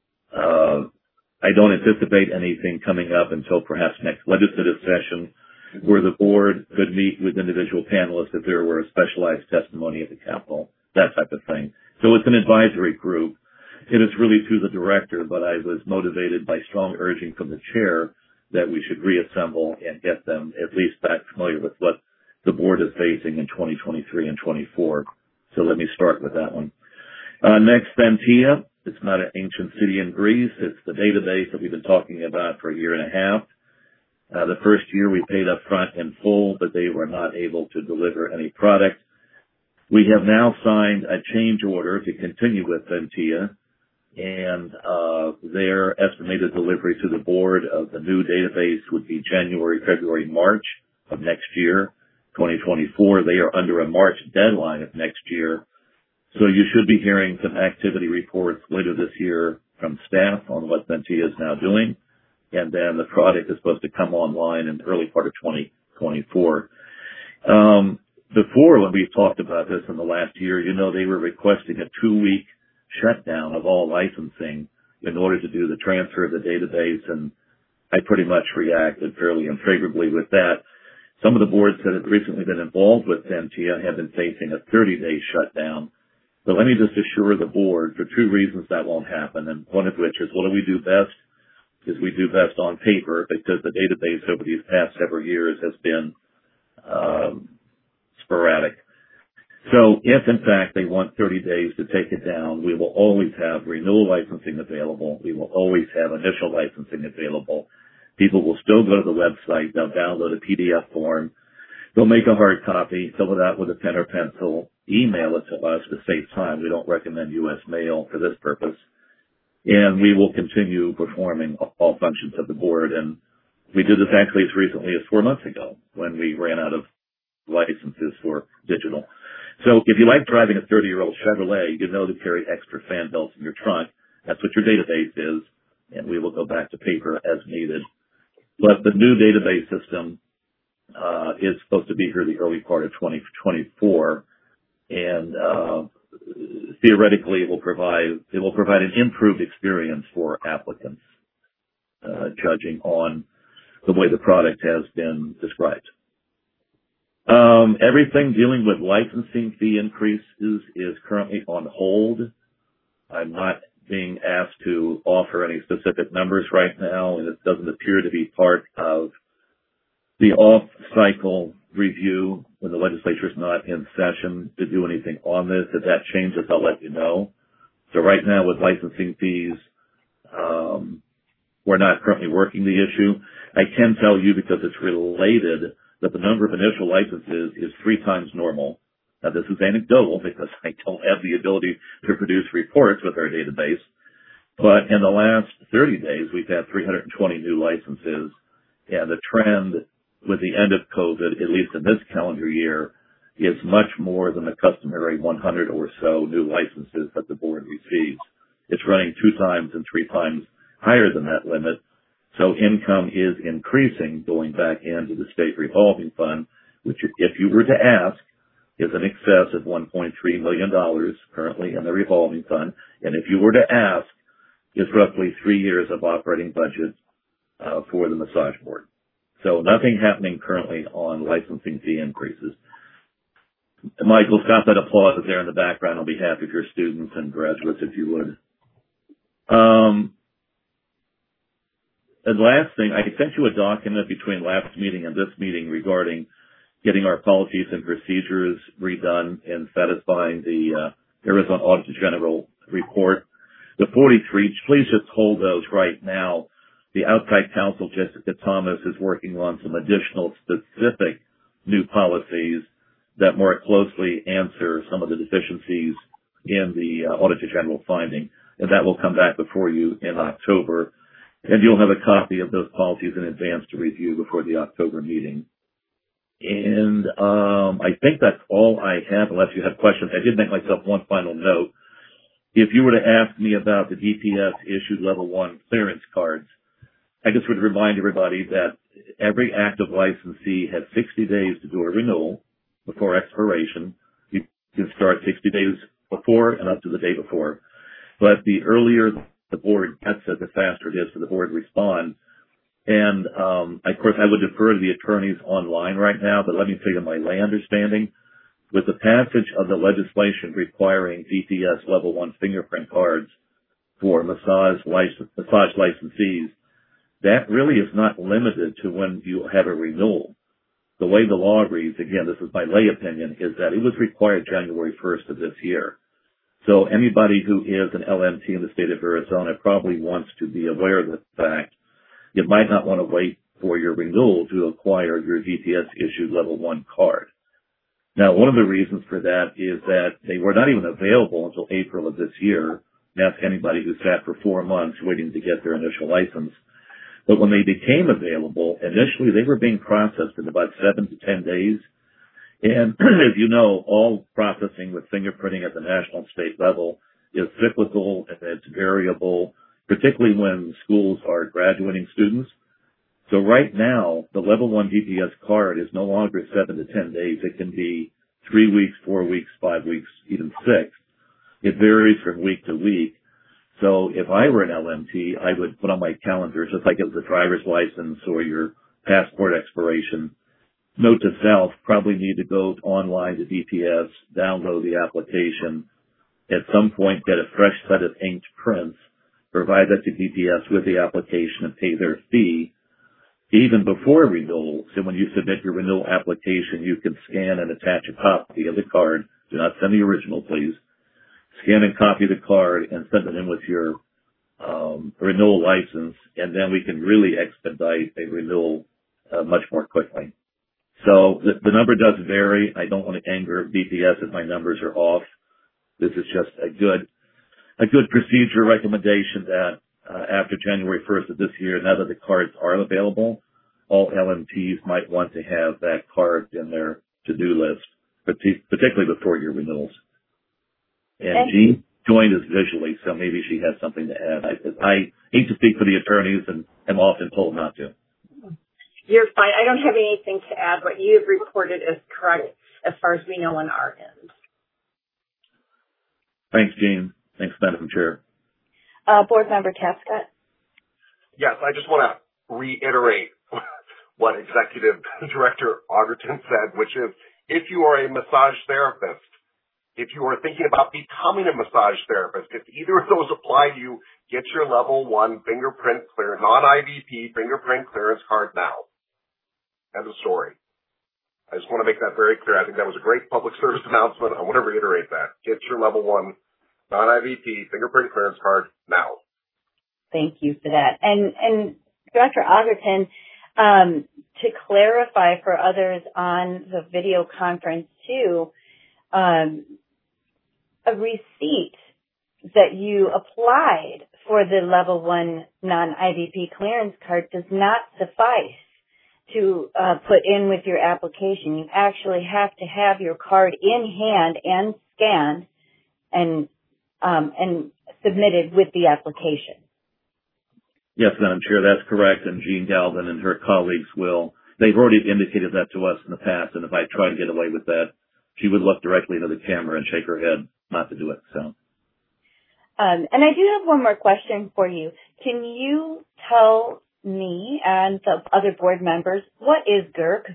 I don't anticipate anything coming up until perhaps next legislative session, where the board could meet with individual panelists if there were a specialized testimony at the Capitol, that type of thing. So it's an advisory group. It is really to the director, but I was motivated by strong urging from the chair that we should reassemble and get them at least back familiar with what the board is facing in 2023 and 24. So let me start with that one. Next, Ventia. It's not an ancient city in Greece. It's the database that we've been talking about for a year and a half. The first year we paid up front in full, but they were not able to deliver any product. We have now signed a change order to continue with Ventia, and their estimated delivery to the board of the new database would be January, February, March of next year, 2024. They are under a March deadline of next year. So you should be hearing some activity reports later this year from staff on what Ventia is now doing. And then the product is supposed to come online in the early part of 2024. Before, when we've talked about this in the last year, you know, they were requesting a 2-week shutdown of all licensing in order to do the transfer of the database, and I pretty much reacted fairly unfavorably with that. Some of the boards that have recently been involved with Ventia have been facing a 30-day shutdown. So let me just assure the board for 2 reasons that won't happen, and one of which is what do we do best? is we do best on paper because the database over these past several years has been sporadic. So if in fact they want 30 days to take it down, we will always have renewal licensing available. We will always have initial licensing available. People will still go to the website. They'll download a PDF form. They'll make a hard copy, fill it out with a pen or pencil, email it to us to save time. We don't recommend U.S. mail for this purpose. And we will continue performing all functions of the board. And we did this actually as recently as 4 months ago when we ran out of licenses for digital. So if you like driving a 30-year-old Chevrolet, you know to carry extra fan belts in your trunk. That's what your database is, and we will go back to paper as needed. But the new database system is supposed to be here the early part of 2024, and theoretically it will provide an improved experience for applicants, judging on the way the product has been described. Everything dealing with licensing fee increases is currently on hold. I'm not being asked to offer any specific numbers right now, and it doesn't appear to be part of the off-cycle review when the legislature is not in session to do anything on this. If that changes, I'll let you know. So right now with licensing fees, we're not currently working the issue. I can tell you, because it's related, that the number of initial licenses is 3 times normal. Now, this is anecdotal because I don't have the ability to produce reports with our database. But in the last 30 days, we've had 320 new licenses. And the trend with the end of COVID, at least in this calendar year, is much more than the customary 100 or so new licenses that the board receives. It's running 2 times and 3 times higher than that limit. So income is increasing going back into the state revolving fund, which, if you were to ask, is in excess of $1.3 million currently in the revolving fund. And if you were to ask, is roughly 3 years of operating budget for the massage board. So nothing happening currently on licensing fee increases. Michael, stop that applause there in the background on behalf of your students and graduates, if you would. And last thing, I sent you a document between last meeting and this meeting regarding getting our policies and procedures redone and satisfying the Arizona Auditor General report. The 43, please just hold those right now. The outside counsel, Jessica Thomas, is working on some additional specific new policies that more closely answer some of the deficiencies in the Auditor General finding. And that will come back before you in October. And you'll have a copy of those policies in advance to review before the October meeting. And I think that's all I have, unless you have questions. I did make myself one final note. If you were to ask me about the DPS issued level 1 clearance cards, I just would remind everybody that every active licensee has 60 days to do a renewal before expiration. You can start 60 days before and up to the day before. But the earlier the board gets it, the faster it is for the board to respond. And, of course, I would defer to the attorneys online right now, but let me tell you my lay understanding. With the passage of the legislation requiring DPS level 1 fingerprint cards for massage licensees, that really is not limited to when you have a renewal. The way the law reads, again, this is my lay opinion, is that it was required January 1st of this year. So anybody who is an LMT in the state of Arizona probably wants to be aware of the fact you might not want to wait for your renewal to acquire your DPS issued level 1 card. Now, one of the reasons for that is that they were not even available until April of this year. Ask anybody who sat for 4 months waiting to get their initial license. But when they became available, initially they were being processed in about 7 to 10 days. And as you know, all processing with fingerprinting at the national and state level is cyclical and it's variable, particularly when schools are graduating students. So right now, the level 1 DPS card is no longer 7 to 10 days. It can be 3 weeks, 4 weeks, 5 weeks, even 6. It varies from week to week. So if I were an LMT, I would put on my calendar, just like it was a driver's license or your passport expiration. Note to self, probably need to go online to DPS, download the application, at some point get a fresh set of inked prints, provide that to DPS with the application and pay their fee even before renewal. So when you submit your renewal application, you can scan and attach a copy of the card. Do not send the original, please. Scan and copy the card and send it in with your renewal license, and then we can really expedite a renewal much more quickly. So the number does vary. I don't want to anger DPS if my numbers are off. This is just a good procedure recommendation that after January 1st of this year, now that the cards are available, all LMTs might want to have that card in their to-do list, particularly before your renewals. And Jean joined us visually, so maybe she has something to add. I hate to speak for the attorneys, and I'm often told not to. You're fine. I don't have anything to add. What you have reported is correct as far as we know on our end. Thanks, Jean. Thanks, Madam Chair. Board Member Tapscott. Yes, I just want to reiterate what Executive Director Augerton said, which is if you are a massage therapist, if you are thinking about becoming a massage therapist, if either of those apply to you, get your level 1 fingerprint clear, non-IVP fingerprint clearance card now. End of story. I just want to make that very clear. I think that was a great public service announcement. I want to reiterate that. Get your level 1 non-IVP fingerprint clearance card now. Thank you for that. And Dr. Augerton, to clarify for others on the video conference too, a receipt that you applied for the level 1 non-IVP clearance card does not suffice to put in with your application. You actually have to have your card in hand and scanned and submitted with the application. Yes, Madam Chair, that's correct. And Jean Galvin and her colleagues they've already indicated that to us in the past. And if I try to get away with that, she would look directly into the camera and shake her head not to do it. So. And I do have one more question for you. Can you tell me and the other board members, what is GERC?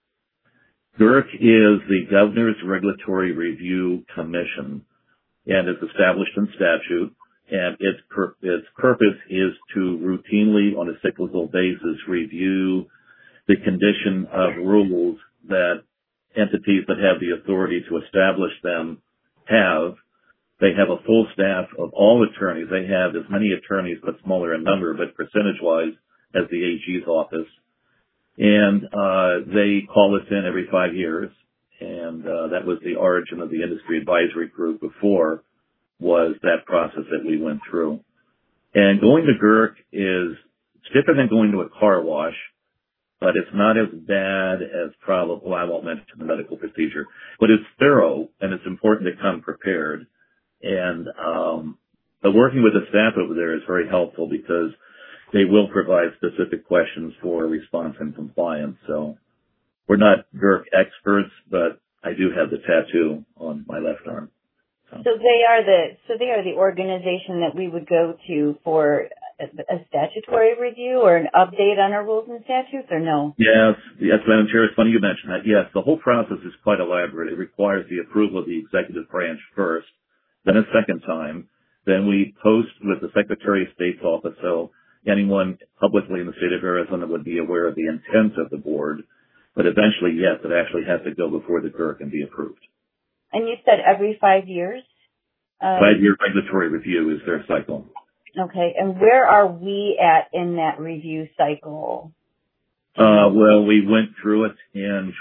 GERC is the Governor's Regulatory Review Commission, and it's established in statute, and its purpose is to routinely, on a cyclical basis, review the condition of rules that entities that have the authority to establish them have. They have a full staff of all attorneys. They have as many attorneys, but smaller in number, but percentage-wise, as the AG's office. And they call us in every 5 years. And that was the origin of the industry advisory group before, was that process that we went through. And going to GERC it's different than going to a car wash, but it's not as bad as well, I won't mention the medical procedure, but it's thorough, and it's important to come prepared. And but working with the staff over there is very helpful because they will provide specific questions for response and compliance. So we're not GERC experts, but I do have the tattoo on my left arm. So they are the organization that we would go to for a statutory review or an update on our rules and statutes, or no? Yes, Madam Chair, it's funny you mentioned that. Yes, the whole process is quite elaborate. It requires the approval of the executive branch first, then a second time. Then we post with the Secretary of State's office, so anyone publicly in the state of Arizona would be aware of the intent of the board. But eventually, yes, it actually has to go before the GERC and be approved. And you said every 5 years? 5-year regulatory review is their cycle. Okay, and where are we at in that review cycle? Well, we went through it in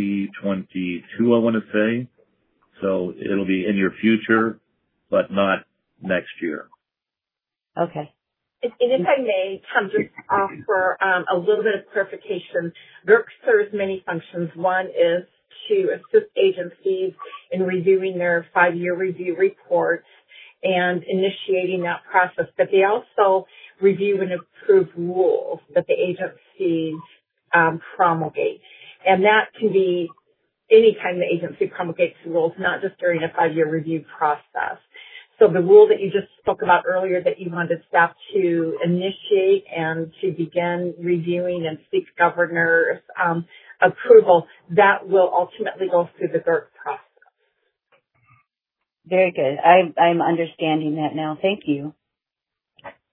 2022, I want to say. So it'll be in your future, but not next year. Okay. And if I may, Tom, just offer a little bit of clarification. GERC serves many functions. One is to assist agencies in reviewing their 5-year review reports and initiating that process. But they also review and approve rules that the agencies promulgate. And that can be any time the agency promulgates rules, not just during a 5-year review process. So the rule that you just spoke about earlier that you wanted staff to initiate and to begin reviewing and seek governor's approval, that will ultimately go through the GERC process. Very good. I'm understanding that now. Thank you.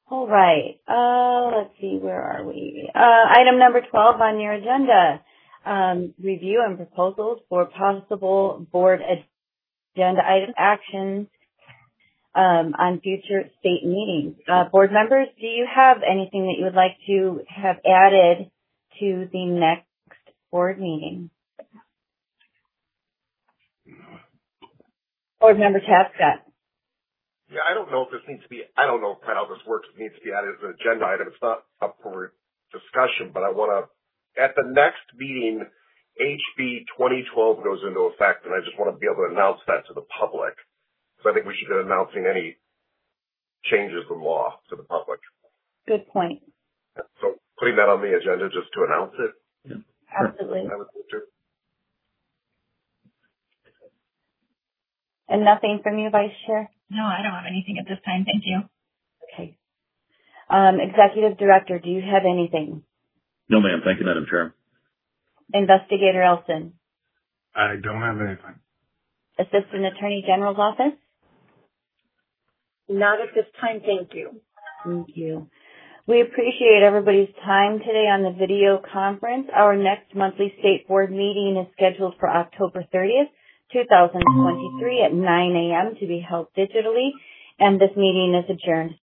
All right. Let's see, where are we? Item number 12 on your agenda. Review and proposals for possible board agenda item actions on future state meetings. Board members, do you have anything that you would like to have added to the next board meeting? Board member Tapscott. Yeah, I don't know if this needs to be, I don't know quite how this works. It needs to be added as an agenda item. It's not up for discussion, but I want to, at the next meeting, HB 2012 goes into effect, and I just want to be able to announce that to the public. So I think we should be announcing any changes in law to the public. Good point. So putting that on the agenda just to announce it. Yeah. Absolutely. I would think too. And nothing from you, Vice Chair? No, I don't have anything at this time. Thank you. Okay. Executive Director, do you have anything? No, ma'am. Thank you, Madam Chair. Investigator Elson? I don't have anything. Assistant Attorney General's Office? Not at this time, thank you. Thank you. We appreciate everybody's time today on the video conference. Our next monthly state board meeting is scheduled for October 30th, 2023 at 9 a.m. to be held digitally, and this meeting is adjourned.